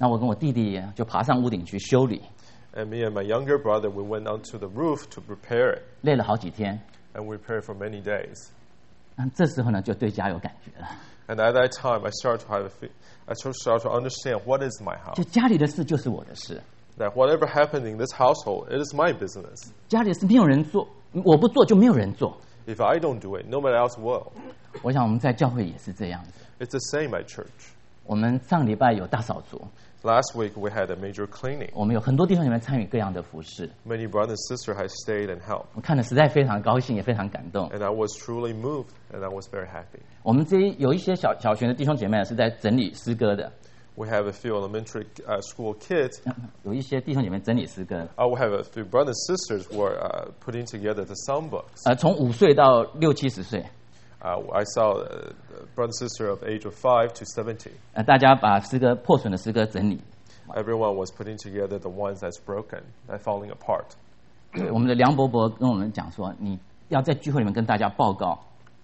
那我跟我弟弟就爬上屋顶去修理， And me and my younger brother, we went onto the roof to prepare it. 累了好几天。 And we prepared for many days. 那这时候呢，就对家有感觉了， And at that time, I started to have a, fe- I started to understand what is my house. 就家里的事就是我的事， That whatever happened in this household, it is my business. 家里的事没有人做，我不做就没有人做。 If I don't do it, nobody else will. 我想我们在教会也是这样子。 It's the same at church. 我们上礼拜有大扫除， Last week, we had a major cleaning. 我们有很多弟兄姐妹参与各样的服事， Many brothers and sisters have stayed and helped. 我看了实在非常高兴，也非常感动。 And I was truly moved, and I was very happy. 我们这一有一些小小学的弟兄姐妹是在整理诗歌的， We have a few elementary uh, school kids. 有一些弟兄姐妹整理诗歌， Uh, we have a few brothers and sisters who are uh, putting together the songbooks. 呃，从五岁到六七十岁， Uh, I saw a brother and sister of age of five to seventy. 呃，大家把诗歌破损的诗歌整理。 Everyone was putting together the ones that's broken, that falling apart. 我们的梁伯伯跟我们讲说，你要在聚会里面跟大家报告，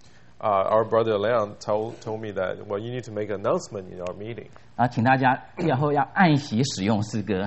Uh, our brother Leon told, told me that, well, you need to make an announcement in our meeting 啊，请大家以后要按习使用诗歌，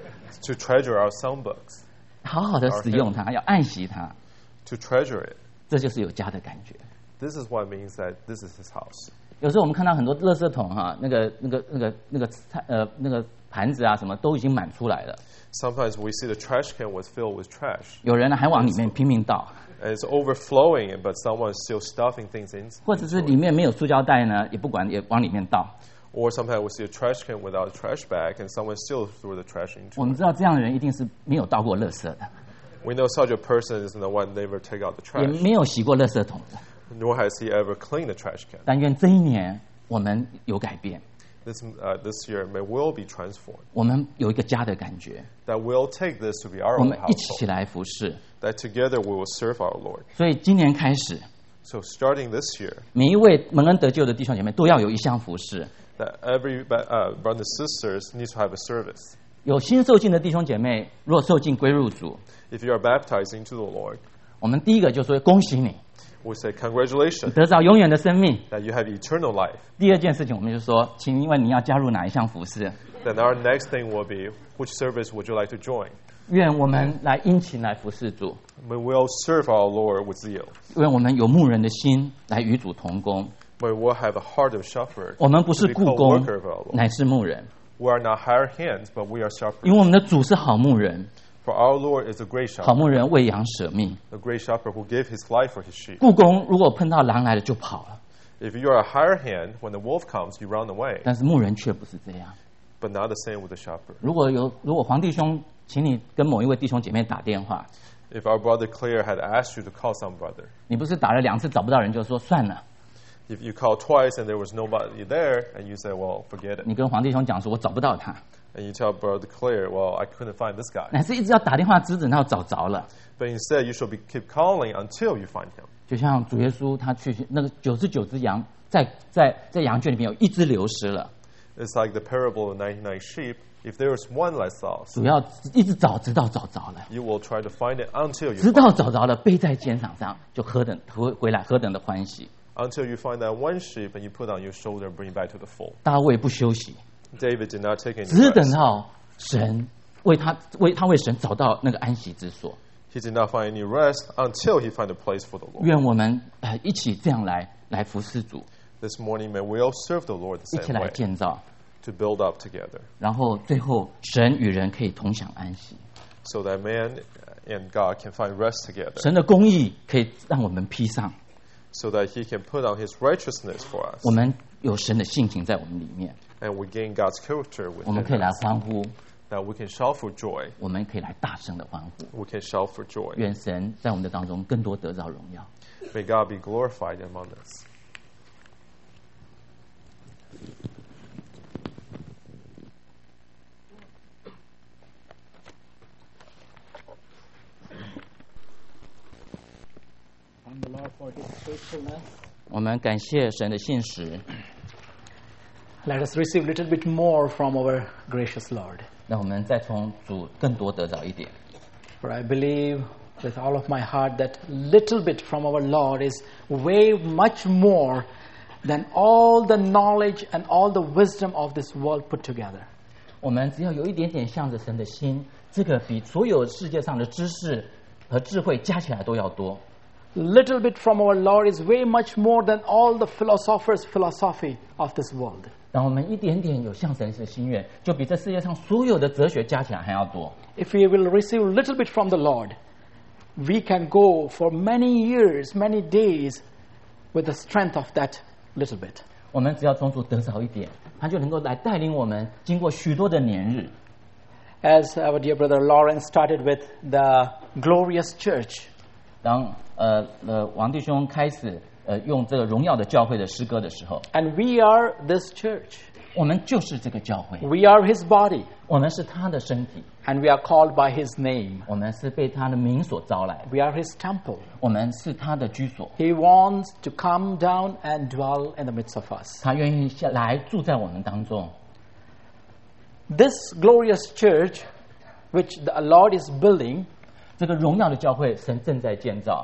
to treasure our songbooks, 好好的使用它，要按习它， to treasure it. 这就是有家的感觉。 This is what it means that this is his house. 有时候我们看到很多垃圾桶哈、那个、那个、那个、那个菜呃那个盘子啊什么都已经满出来了， Sometimes we see the trash can was filled with trash. 有人呢还往里面拼命倒， And it's overflowing, but someone's still stuffing things in. 或者是里面没有塑胶袋呢，也不管也往里面倒。 Or sometimes we see a trash can without a trash bag, and someone still threw the trash 我 into 们 it. 知道这样的人一定是没有倒过垃圾的， We know such a person is the one never take out the 也 trash, 没有洗过垃圾桶的。 nor has he ever cleaned the trash can. 但愿这一年我们有改变， This, uh, this year may will be transformed. 我们有一个家的感觉， That we'll take this to be our 我 own 们一起 household. 来服侍。 That together we will serve our Lord. 所以今年开始， So starting this year, 每一位蒙恩得救的弟兄姐妹都要有一项服侍。 that every uh, brothers and sisters need to have a service. 有新受浸的弟兄姐妹，若受浸归入主， If you are baptized into the Lord, 我们第一个就说恭喜你， we say congratulations 得着永远的生命。 that you have eternal life. 第二件事情，我们就说，请问你要加入哪一项服侍？ Then our next thing will be, which service would you like to join? 愿我们来殷勤来服侍主， We will serve our Lord with zeal. 愿我们有牧人的心来与主同工。 We will have a heart of shepherd 我们不 to 是 be 雇工 co-worker of our，Lord. 乃是牧人， We are not hired hands, but we are 因 shepherds. 为我们的主是好牧人， For our Lord is a great 好 shepherd, 牧人为羊舍命。 a great shepherd who gave his life for his sheep. 雇工如果碰到狼来了就跑了， If you are a hired hand, when the wolf comes, you run away. 但是牧人却不是这样。 But not the same with the shepherd. 如果有如果黄弟兄，请你跟某一位弟兄姐妹打电话， If our brother Claire had asked you to call some brother, 你不是打了两次找不到人就说算了， if you called twice and there was nobody there, and you say, well, forget it. 你跟黄弟兄讲说我找不到他， And you tell brother Claire, well, I couldn't find this guy. 乃是一直要打电话指等到找着了。 But instead, you should be keep calling until you find him. 就像主耶稣他去那个九十九只羊，在在在羊圈里面有一只流失了， It's like the parable of ninety-nine sheep. If there is one less lost, 主要一直找，直到找着了， you will try to find it until you 直 find 到 it. 找着了，背在肩膀上，就何等回回来何等的欢喜。 Until you find that one sheep and you put on your shoulder and bring it back to the fold. 大卫不休息， David did not take any 只等 rest. 到神为他为他为神找到那个安息之所。 He did not find any rest until he found a place for the Lord. 愿我们呃一起这样来来服侍主， This morning, may we all serve the Lord 一 the 起 same 来 way, 建造， to build up together, 然后最后神与人可以同享安息， so that man and God can find rest together, 神的公义可以让我们披上， so that he can put on his righteousness for us, 我们有神的性情在我们里面， and we gain God's character 我们可以 within 来 us, 欢呼， that we can shout for joy, 我们可以来大声的欢呼。 we can shout for joy. 愿神在我们的当中更多得着荣耀。 May God be glorified among us. Thank the Lord for His faithfulness. 我们感谢神的信实， Let us receive a little bit more from our gracious Lord. 让我们再从主更多得着一点。 For I believe with all of my heart that little bit from our Lord is way much more than all the knowledge and all the wisdom of this world put together. 我们只要有一点点向着神的心，这个比所有世界上的知识和智慧加起来都要多。 Little bit from our Lord is way much more than all the philosophers' philosophy of this world. 当我们一点点有向神的心愿，就比这世界上所有的哲学加起来还要多。 If we will receive a little bit from the Lord, we can go for many years, many days with the strength of that little bit. 我们只要从主得着一点，他就能够来带领我们经过许多的年日。 As our dear brother Lawrence started with the glorious church, 当呃呃王弟兄开始呃用这个荣耀的教会的诗歌的时候， and we are this church. 我们就是这个教会， We are his body, 我们是他的身体， and we are called by his name. 我们是被他的名所招来的， We are his temple. 我们是他的居所。 He wants to come down and dwell in the midst of us. 他愿意下来住在我们当中。 This glorious church, which the Lord is building, 这个荣耀的教会，神正在建造。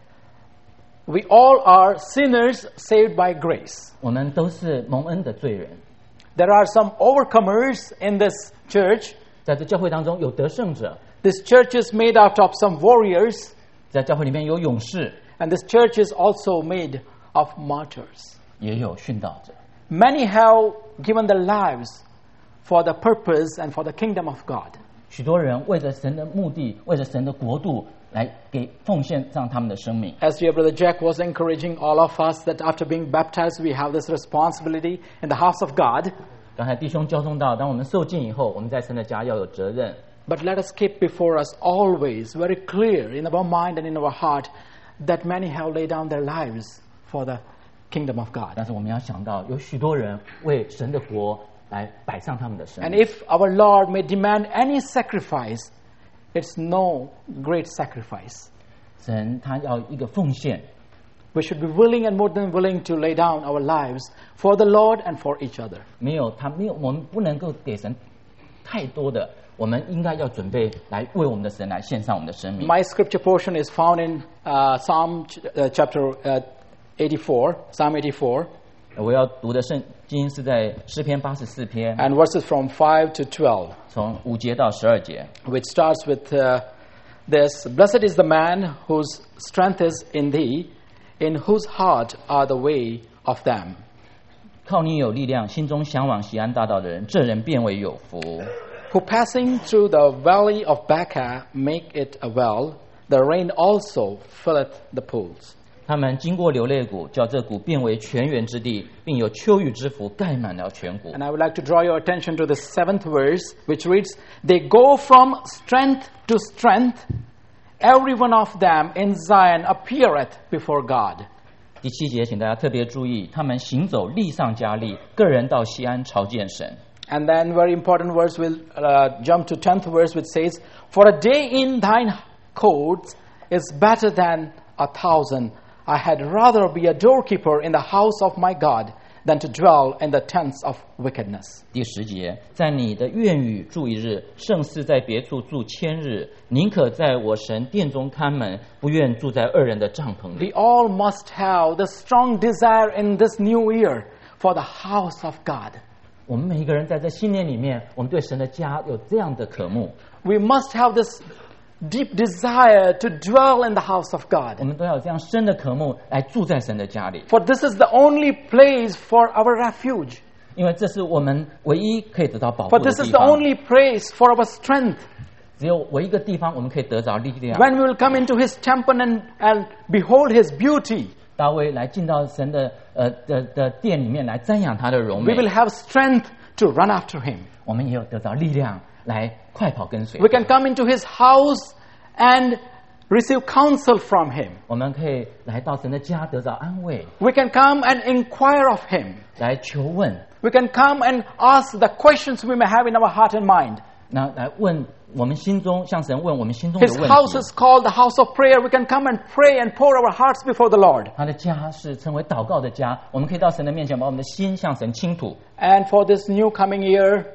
we all are sinners saved by grace. 我们都是蒙恩的罪人， There are some overcomers in this church. 在这教会当中有得胜者， This church is made out of some warriors, 在教会里面有勇士， and this church is also made of martyrs. 也有殉道者。 Many have given their lives for the purpose and for the kingdom of God. 许多人为着神的目的，为着神的国度，来给奉献上他们的生命。 As dear brother Jack was encouraging all of us that after being baptized, we have this responsibility in the house of God. 刚才弟兄交通到，当我们受浸以后，我们在神的家要有责任。 But let us keep before us always very clear in our mind and in our heart that many have laid down their lives for the kingdom of God. 但是我们要想到，有许多人为神的国来摆上他们的生 And 命。 if our Lord may demand any sacrifice, it's no great sacrifice. 神他要一个奉献， We should be willing and more than willing to lay down our lives for the Lord and for each other. 没有他没有，我们不能够给神太多的，我们应该要准备来为我们的神来献上我们的生命。 My scripture portion is found in uh, Psalm ch- uh, chapter uh, eighty-four, Psalm eighty-four, 我要读的圣经是在诗篇八十四篇， and verses from five to twelve, 从五节到十二节。 which starts with uh, this: Blessed is the man whose strength is in thee, in whose heart are the way of them. 靠你有力量，心中向往锡安大道的人，这人变为有福。 Who passing through the valley of Baca make it a well, the rain also filleth the pools. 他们经过流泪谷，叫这谷变为泉源之地，并有秋雨之福盖满了全谷。 And I would like to draw your attention to the seventh verse, which reads, They go from strength to strength, every one of them in Zion appeareth before God. 第七节，请大家特别注意，他们行走力上加力，个人到西安朝见神。 And then very important verse, we'll uh, jump to tenth verse, which says, For a day in thine courts is better than a thousand. I had rather be a doorkeeper in the house of my God than to dwell in the tents of wickedness. 第十节，在你的院宇住一日，胜似在别处住千日。宁可在我神殿中看门，不愿住在恶人的帐篷里。 We all must have the strong desire in this new year for the house of God. 我们每一个人在这新年里面，我们对神的家有这样的渴慕， We must have this deep desire to dwell in the house of 我 God. 们都要有这样深的渴慕来住在神的家里， For this is the only place for our refuge. 因为这是我们唯一可以得到保护 For 的 this 地 is the 方。 only place for our strength. 只有唯一一个地方，我们可以得着力量。 When we will come into his temple and, and behold his beauty, 大卫来进到神的呃的的殿里面来瞻仰他的荣 we 美， will have strength to run after him. 我们也有得着力量来快跑跟随 We。can come into his house and receive counsel from him. 我们可以来到神的家得着安慰， We can come and inquire of him. 来求问， We can come and ask the questions we may have in our heart and mind. 那来问我们心中，向神问我们心中的 His 问 house 题。 is called the house of prayer. We can come and pray and pour our hearts before the Lord. 他的家是称为祷告的家，我们可以到神的面前，把我们的心向神倾吐。 And for this new coming year,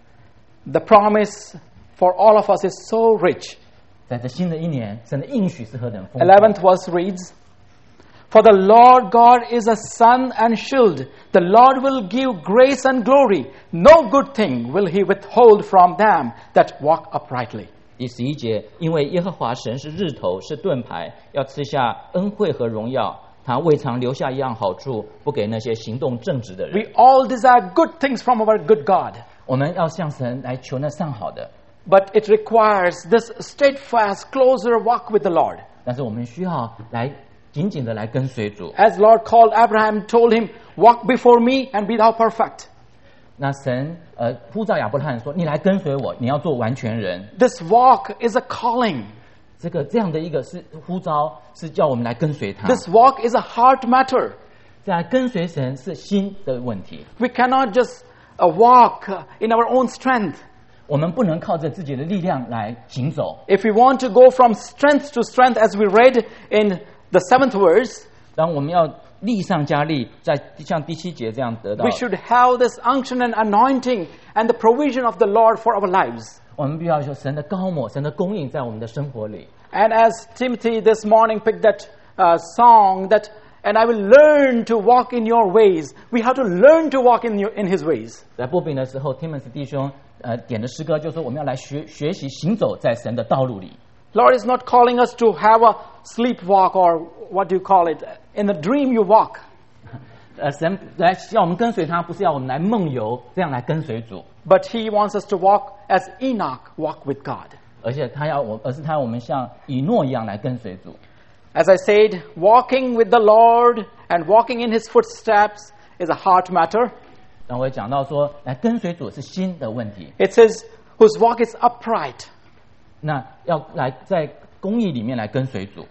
the promise for all of us is so rich. 在这新的一年，神的应许是何等丰富。 eleventh verse reads, For the Lord God is a sun and shield. The Lord will give grace and glory. No good thing will he withhold from them that walk uprightly. 第十一节，因为耶和华神是日头，是盾牌，要赐下恩惠和荣耀。他未尝留下一样好处，不给那些行动正直的人。 We all desire good things from our good God. 我们要向神来求那上好的， But it requires this steadfast, closer walk with the Lord. 但是我们需要来紧紧的来跟随主。 As Lord called Abraham, told him, walk before me and be thou perfect. 那神呃呼召亚伯拉罕说：“你来跟随我，你要做完全人。” This walk is a calling. 这个这样的一个是呼召，是叫我们来跟随他。 This walk is a heart matter. 这样跟随神是心的问题， We cannot just uh, walk uh, in our own strength. 我们不能靠着自己的力量来行走。 If we want to go from strength to strength, as we read in the seventh verse, 当我们要力上加力，在像第七节这样得到 we，should have this unction and anointing and the provision of the Lord for our lives. 我们必须要有神的高抹、神的供应在我们的生活里。 And as Timothy this morning picked that uh, song that, and I will learn to walk in your ways. We have to learn to walk in, your, in his ways. 在播饼的时候 ，Timothy 弟兄呃点的诗歌就说我们要来学学习行走在神的道路里。 Lord is not calling us to have a sleepwalk or what do you call it? In a dream you walk. 呃，神来要我们跟随他，不是要我们来梦游，这样来跟随主， But he wants us to walk as Enoch walked with God. 而且他要我，而是他要我们像以诺一样来跟随主。 As I said, walking with the Lord and walking in his footsteps is a heart matter. 然后我也讲到说，来跟随主是心的问题。 It says, whose walk is upright. 那要来在公义里面来跟随主。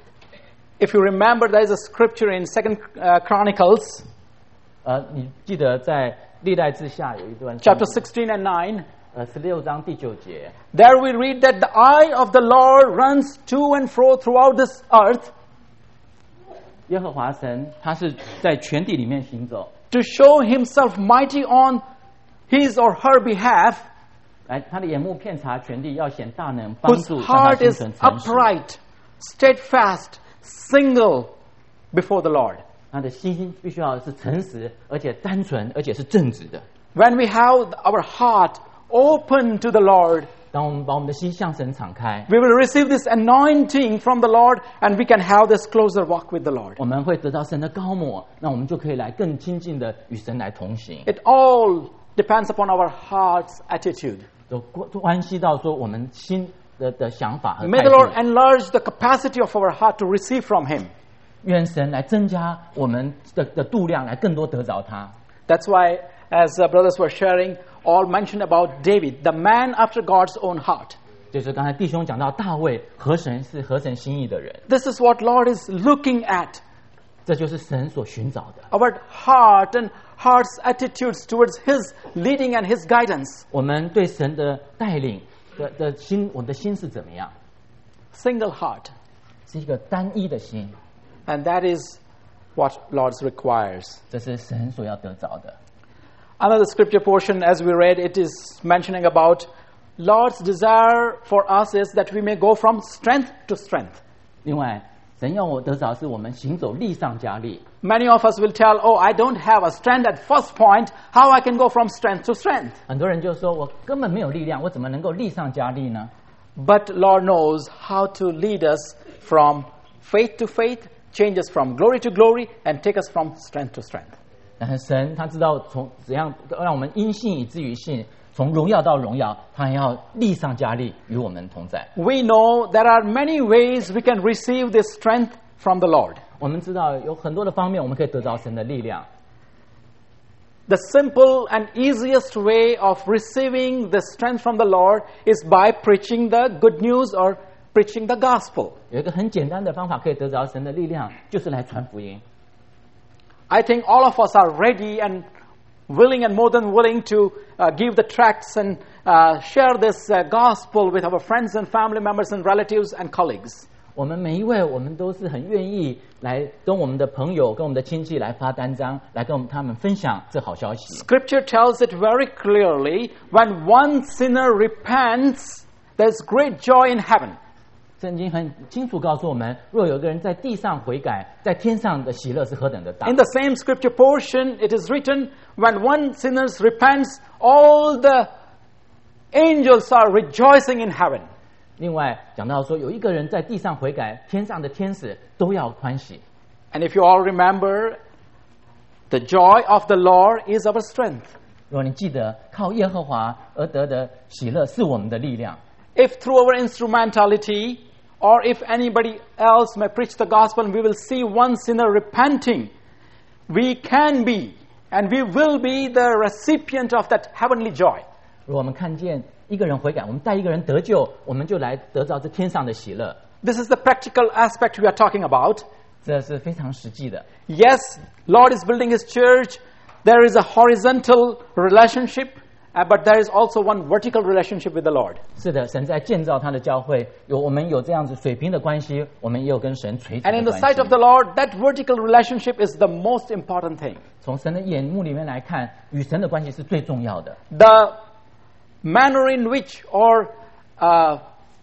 If you remember, there is a scripture in Second uh, Chronicles, 呃，你记得在历代志下有一段 chapter sixteen and nine. 呃十六章第九节， There we read that the eye of the Lord runs to and fro throughout this earth 耶和华神他是在全地里面行走， to show himself mighty on his or her behalf, 来他的眼目遍察全地，要显大能，帮 whose 助让他 heart 心 is 存诚实。 upright, steadfast, single before the Lord. 他的心必须要是诚实，而且单纯，而且是正直的。 When we have our heart open to the Lord, 当我们把我们的心向神敞开， we will receive this anointing from the Lord and we can have this closer walk with the Lord. 我们会得到神的高抹，那我们就可以来更亲近的与神来同行。 It all depends upon our heart's attitude. 都关关系到说我们心的的想法和 May 态 the Lord 度。 enlarge the capacity of our heart to receive from him. 愿神来增加我们的的度量，来更多得着他。 That's why, as uh, brothers were sharing, all mentioned about David, the man after God's own heart. 就是刚才弟兄讲到大卫合神是合神心意的人， This is what Lord is looking at. 这就是神所寻找的。 Our heart and heart's attitudes towards his leading and his guidance. 我们对神的带领的的心，我们的心是怎么样？ Single heart. 是一个单一的心， And that is what Lord requires. 这是神所要得着的。 Another scripture portion, as we read, it is mentioning about Lord's desire for us is that we may go from strength to strength. 另外，神要我得着是我们行走力上加力。 Many of us will tell, oh, I don't have a strength at first point. How I can go from strength to strength? 很多人就说我根本没有力量，我怎么能够力上加力呢？ But Lord knows how to lead us from faith to faith, change us from glory to glory, and take us from strength to strength. 但是神他知道从怎样让我们因信以至于信，从荣耀到荣耀，他要力上加力，与我们同在。 We know there are many ways we can receive this strength from the Lord. 我们知道有很多的方面，我们可以得到神的力量。 The simple and easiest way of receiving the strength from the Lord is by preaching the good news or preaching the gospel. 有一个很简单的方法可以得着神的力量，就是来传福音。 I think all of us are ready and willing and more than willing to uh, give the tracts and uh, share this uh, gospel with our friends and family members and relatives and colleagues. 我们每一位，我们都是很愿意来跟我们的朋友、跟我们的亲戚来发单张，来跟我们他们分享这好消息。 Scripture tells it very clearly, when one sinner repents, there's great joy in heaven. 圣经很清楚告诉我们，若有一个人在地上悔改，在天上的喜乐是何等的大。 In the same scripture portion, it is written, when one sinner repents, all the angels are rejoicing in heaven. 另外讲到说，有一个人在地上悔改，天上的天使都要欢喜。 And if you all remember, the joy of the Lord is our strength. 如果你记得，靠耶和华而得的喜乐是我们的力量。 If through our instrumentality, or if anybody else may preach the gospel, we will see one sinner repenting, we can be and we will be the recipient of that heavenly joy. 如果我们看见一个人悔改，我们带一个人得救，我们就来得到这天上的喜乐。 This is the practical aspect we are talking about. 这是非常实际的。 Yes, Lord is building His church. There is a horizontal relationship, uh, but there is also one vertical relationship with the Lord. 是的，神在建造他的教会，有我们有这样子水平的关系，我们也有跟神垂直 And in 的 the 关 sight of 系。 the Lord, that vertical relationship is the most important thing. 从神的眼目里面来看，与神的关系是最重要的。 The manner in which, or uh,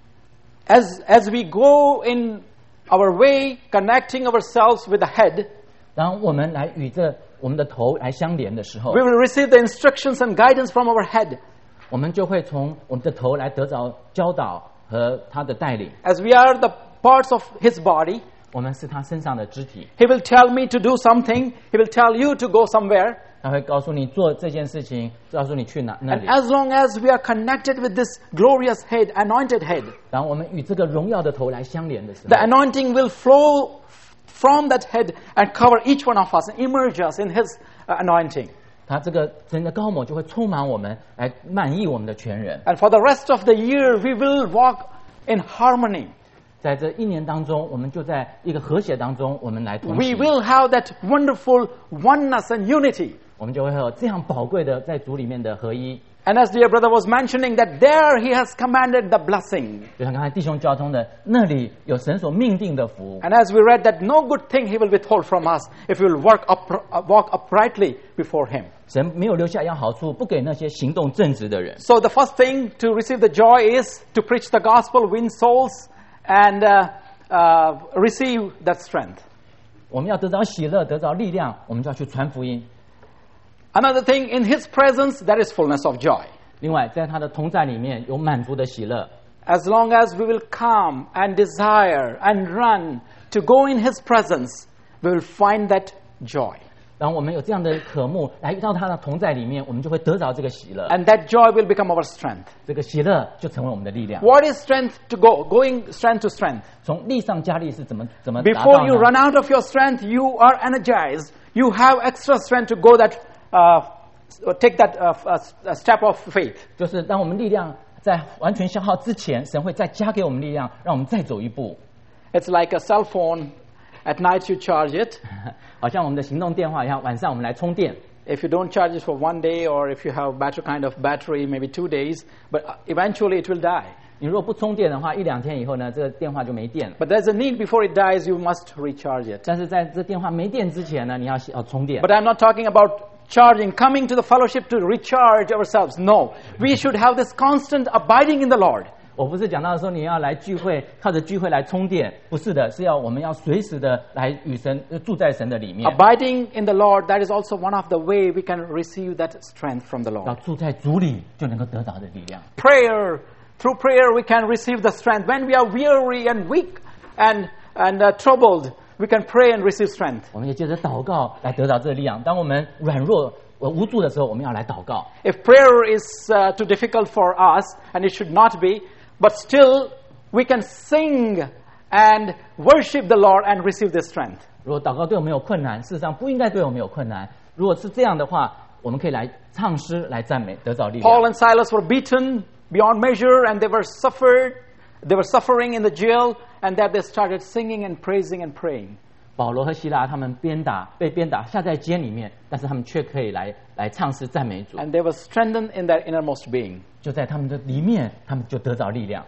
as as we go in our way, connecting ourselves with the head, 当我们来与这我们的头来相连的时候 we，will receive the instructions and guidance from our head. 我们就会从我们的头来得着教导和他的带领。 As we are the parts of His body, 我们是他身上的肢体， He will tell me to do something. He will tell you to go somewhere. 他会告诉你做这件事情，告诉你去哪那 And 里。 as long as we are connected with this glorious head, anointed head, 当我们与这个荣耀的头来相连的时 the 候， anointing will flow from that head and cover each one of us and immerse us in His uh, anointing. 他这个神的高某就会充满我们，来满溢我们的全人。 And for the rest of the year, we will walk in harmony. 在这一年当中，我们就在一个和谐当中，我们来同 We 行， will have that wonderful oneness and unity. 我们就会有这样宝贵的在主里面的合一。 And as dear brother was mentioning, that there He has commanded the blessing. 就像刚才弟兄交通的，那里有神所命定的福。 And as we read that no good thing He will withhold from us if we will work up, uh, walk uprightly before Him. 神没有留下一样好处，不给那些行动正直的人。 So the first thing to receive the joy is to preach the gospel, win souls, and uh, uh, receive that strength. 我们要得着喜乐，得着力量，我们就要去传福音。 Another thing, in His presence, there is fullness of joy. 另外，在他的同在里面有满足的喜乐。 As long as we will come and desire and run to go in His presence, we will find that joy. 当我们有这样的渴慕，来到他的同在里面，我们就会得着这个喜乐。 And that joy will become our strength. 这个喜乐就成为我们的力量。 What is strength to go? Going strength to strength. 从力上加力是怎么怎么达到 Before you 呢？ run out of your strength, you are energized. You have extra strength to go that, uh, take that uh, uh, step of faith. 就是当我们力量在完全消耗之前，神会再加给我们力量，让我们再走一步。 It's like a cell phone. At night you charge it. 好像我们的行动电话一样，晚上我们来充电。 If you don't charge it for one day, or if you have better kind of battery, maybe two days, but eventually it will die. 你如果不充电的话，一两天以后呢，这个电话就没电了。 But there's a need before it dies, you must recharge it. 但是在这电话没电之前呢，你要要充电。 But I'm not talking about charging, coming to the fellowship to recharge ourselves. No, we should have this constant abiding in the Lord. 我不是讲到说你要来聚会，靠着聚会来充电，不是的，是要我们要随时的来与神住在神的里面。 Abiding in the Lord, that is also one of the way we can receive that strength from the 要 Lord. 住在主里，就能够得到的力量。 Prayer, through prayer we can receive the strength. When we are weary and weak and, and uh, troubled, we can pray and receive strength. 我们也借着祷告来得到这个力量。当我们软弱、无助的时候，我们要来祷告。 If prayer is uh, too difficult for us, and it should not be, but still we can sing and worship the Lord and receive this strength. 如果祷告对我们有困难，事实上不应该对我们有困难。如果是这样的话，我们可以来唱诗来赞美，得到力量。 Paul and Silas were beaten beyond measure, and they were suffered. They were suffering in the jail, and that they started singing and praising and praying. 保罗和希拉他们鞭打，被鞭打下在监里面，但是他们却可以来来唱诗赞美主。 And they were strengthened in their innermost being. 就在他们的里面，他们就得着力量。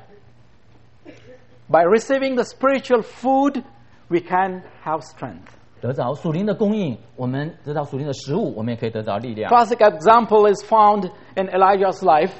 By receiving the spiritual food, we can have strength. 得着属灵的供应，我们得到属灵的食物，我们也可以得着力量。 Classic example is found in Elijah's life.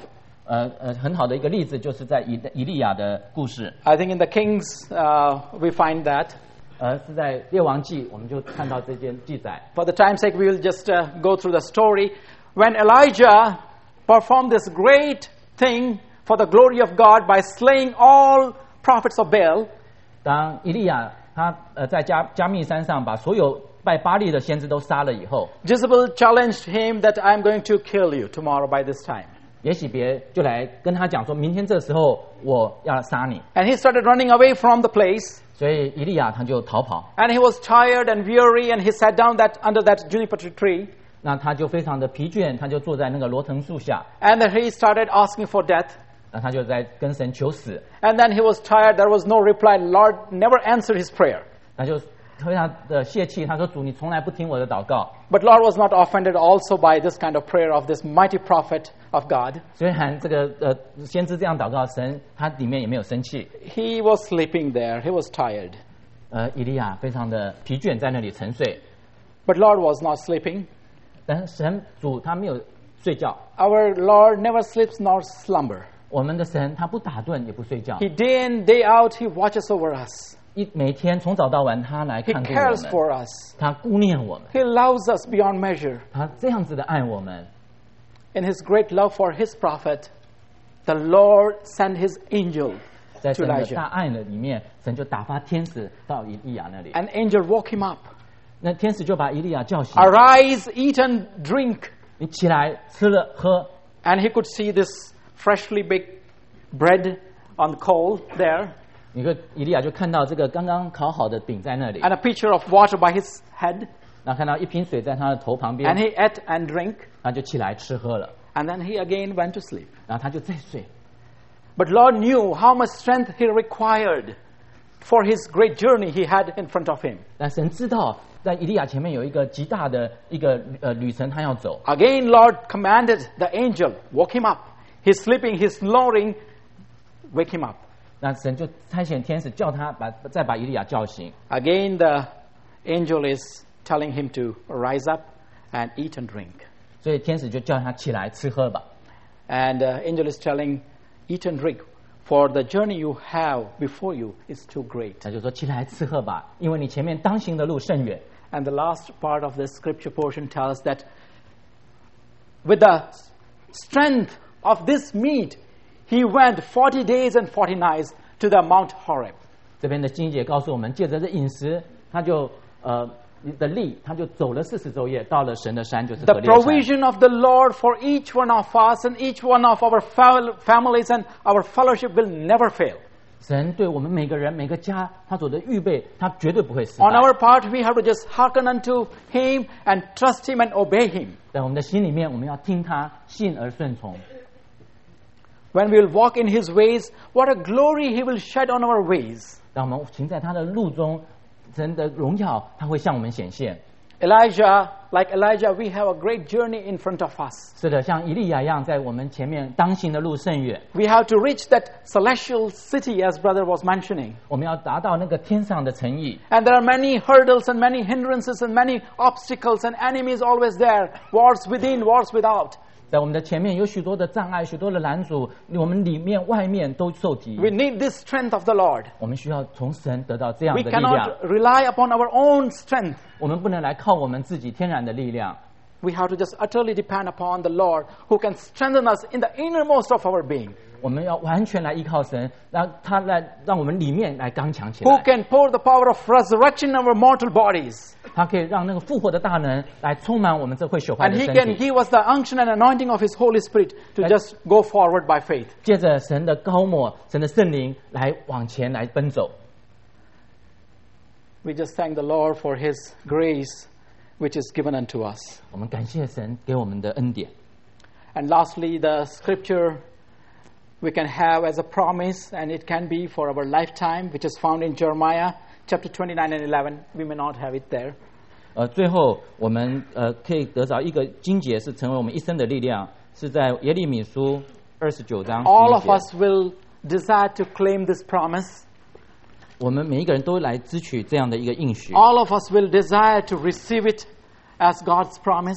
呃呃，很好的一个例子就是在以以利亚的故事， I think in the Kings uh, we find that. 呃，是在列王记我们就看到这件记载。 For the time's sake, we will just uh, go through the story. When Elijah performed this great thing for the glory of God by slaying all prophets of Baal, 当以利亚他呃在加加密山上把所有拜巴利的先知都杀了以后， Jezebel challenged him that I'm going to kill you tomorrow by this time. 耶洗别就来跟他讲说，明天这时候我要杀你。 And he started running away from the place. 所以以利亚他就逃跑， And he was tired and weary, and he sat down that under that juniper tree. 那他就非常的疲倦，他就坐在那个罗藤树下， And then he started asking for death. 那他就在跟神求死， And then he was tired. There was no reply. Lord never answered his prayer. 那就非常的泄气。他说：“主，你从来不听我的祷告。 But Lord was not offended also by this kind of prayer of this mighty prophet of God. ” 虽然这个呃先知这样祷告，神他里面也没有生气。 He was sleeping there. He was tired. 呃，以利亚非常的疲倦，在那里沉睡。 But Lord was not sleeping. 但是神主他没有睡觉， Our Lord never sleeps nor slumber. 我们的神他不打盹也不睡觉， He day in, day out, He watches over us. 一每天从早到晚他来 He 看顾我 cares 们， for us. 他顾念我们， He loves us beyond measure. 他这样子的爱我们。 In His great love for His prophet, the Lord sent His angel 在 to 神的 Elijah. 大爱的里面，神就打发天使到以利亚那里， An angel woke him up. 那天使就把以利亚叫醒， Arise, eat and drink. 你起来吃了喝， And he could see this freshly baked bread on the coal there, 你个以利亚就看到这个刚刚烤好的饼在那里， and a pitcher of water by his head. 然后看到一瓶水在他的头旁 And 边， he ate and drank, 他就起来吃喝了， and then he again went to sleep. 然后他就再睡。 But Lord knew how much strength he required for his great journey he had in front of him. 但神知道，在以利亚前面有一个极大的一个呃旅程，他要走。 Again, Lord commanded the angel, woke him up. He's sleeping, he's snoring, wake him up. 那神就差遣天使叫他把再把以利亚叫醒。 Again, the angel is telling him to rise up and eat and drink. 所以天使就叫他起来吃喝吧。 And the angel is telling, eat and drink, for the journey you have before you is too great. 他就说起来吃喝吧，因为你前面当行的路甚远。 And the last part of this scripture portion tells that with the strength of this meat, he went forty days and forty nights to the Mount Horeb. 这边的经节告诉我们，借着这饮食，他就呃的力，他就走了四十昼夜，到了神的山，就是何 The 烈山。 provision of the Lord for each one of us and each one of our fam- families and our fellowship will never fail. 神对我们每个人、每个家，他做的预备，他绝对不会失败。 On our part, we have to just hearken unto Him and trust Him and obey Him. 在我们的心里面，我们要听他，信而顺从。 When we will walk in His ways, what a glory He will shed on our ways. 当我们行在他的路中，神的荣耀他会向我们显现。 Elijah, like Elijah, we have a great journey in front of us. 是的，像以利亚一样，在我们前面当行的路甚远， We have to reach that celestial city, as brother was mentioning. 我们要达到那个天上的城邑。 And there are many hurdles and many hindrances and many obstacles and enemies always there. Wars within, wars without. 在我们的前面有许多的障碍，许多的拦阻，我们里面、外面都受敌。 We need this strength of the Lord. 我们需要从神得到这样 We 的力量。 cannot rely upon our own strength. 我们不能来靠我们自己天然的力量， We have to just utterly depend upon the Lord who can strengthen us in the innermost of our being. 我们要完全来依靠神，让他来让我们里面来刚强起 Who 来。 can pour the power of resurrection in our mortal bodies. 他可以让那个复活的大能来充满我们这会朽坏 And 的 He 身 can 体。 give us the unction and anointing of His Holy Spirit to Right. just go forward by faith. 借着神的高抹、神的圣灵来往前来奔走。 We just thank the Lord for His grace which is given unto us. 我们感谢神给我们的恩典。 And lastly, the scripture we can have as a promise, and it can be for our lifetime, which is found in Jeremiah chapter twenty-nine and eleven. We may not have it there. 呃，最后我们呃可以得着一个经节，是成为我们一生的力量，是在耶利米书二十九章十 All 一 of 节。 us will desire to claim this promise. 我们每一个人都来支取这样的一个应许， All of us will desire to receive it as God's promise.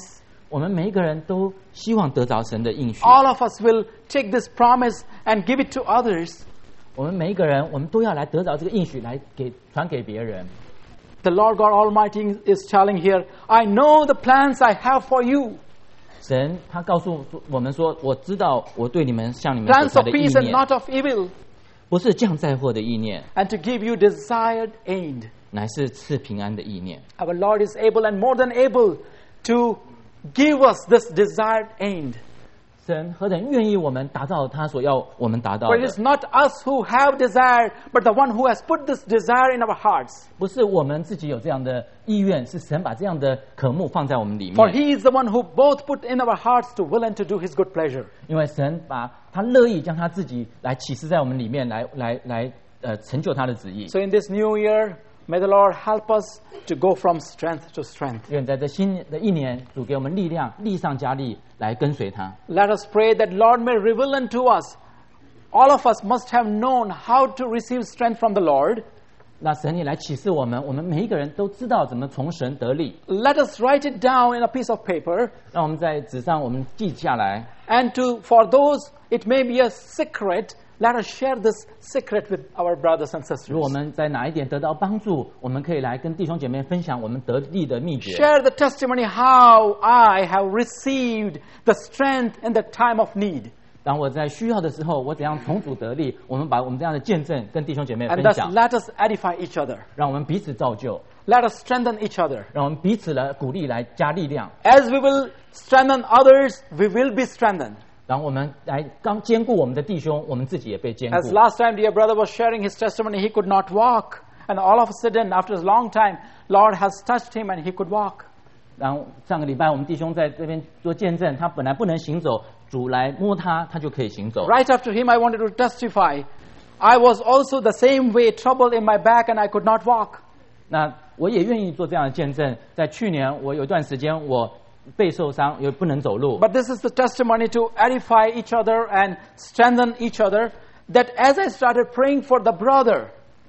我们每一个人都希望得着神的应许。 All of us will take this promise and give it to others. 我们每一个人，我们都要来得着这个应许，来给传给别人。 The Lord God Almighty is telling here, I know the plans I have for you. 神他告诉我们说，我知道我对你们向你们所 Plans 下 of 的意 peace and 念， not of evil, 不是降灾祸的意念， and to give you desired end. 乃是赐平安的意念。 Our Lord is able and more than able to give us this desired end. 神何等愿意我们达到他所要我们达到 For it 的， is not us who have desire, but the one who has put this desire in our hearts. 不是我们自己有这样的意愿，是神把这样的渴慕放在我们里 For 面。 He is the one who both put in our hearts to will and to do His good pleasure. 因为神把他乐意将他自己来启示在我们里面，来来来呃成就他的旨意。 So in this new year, may the Lord help us to go from strength to strength. 愿在这新的一年，主给我们力量，力上加力，来跟随他。 Let us pray that Lord may reveal unto us. All of us must have known how to receive strength from the Lord. 那神你来启示我们，我们每一个人都知道怎么从神得力。 Let us write it down in a piece of paper. 让我们在纸上我们记下来， And to for those it may be a secret, let us share this secret with our brothers and sisters. 如果我们在哪一点得到帮助，我们可以来跟弟兄姐妹分享我们得力的秘诀。 Share the testimony how I have received the strength in the time of need. 当我在需要的时候，我怎样从主得力？我们把我们这样的见证跟弟兄姐妹 And 分 thus 享， let us edify each other. 让我们彼此造就， Let us strengthen each other. 让我们彼此来鼓励，来加力量。 As we will strengthen others, we will be strengthened. 然后我们来刚兼顾我们的弟兄，我们自己也被兼 As 顾。 last time dear brother was sharing his testimony, he could not walk. And all of a sudden, after a long time, Lord has touched him and he could walk. 然后上个礼拜我们弟兄在这边做见证，他本来不能行走，主来摸他，他就可以行走。 Right after him, I wanted to testify. I was also the same way, trouble in my back and I could not walk. 那我也愿意做这样的见证。在去年，我有一段时间我背受伤，也不能走路。 But this is the testimony to edify each other and strengthen each other, that as I started praying for the brother,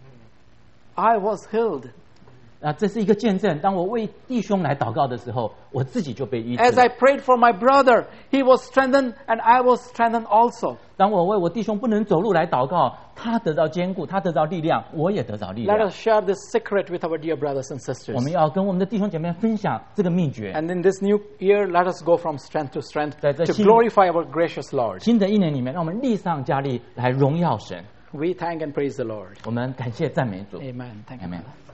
I was healed. 啊，这是一个见证。当我为弟兄来祷告的时候，我自己就被医治 As 了。 I prayed for my brother, he was strengthened and I was strengthened also. 当我为我弟兄不能走路来祷告，他得到坚固，他得到力量，我也得到力 Let 量 us。share this secret with our dear brothers and 我 sisters. 们要跟我们的弟兄姐妹分享这个秘诀。 And in this new year, let us go from strength to strength 在这 to 新- glorify our gracious Lord. 新的一年里面，让我们力上加力来荣耀神。 We thank and praise the Lord. 我们感谢赞美主。 Amen. Thank you. Amen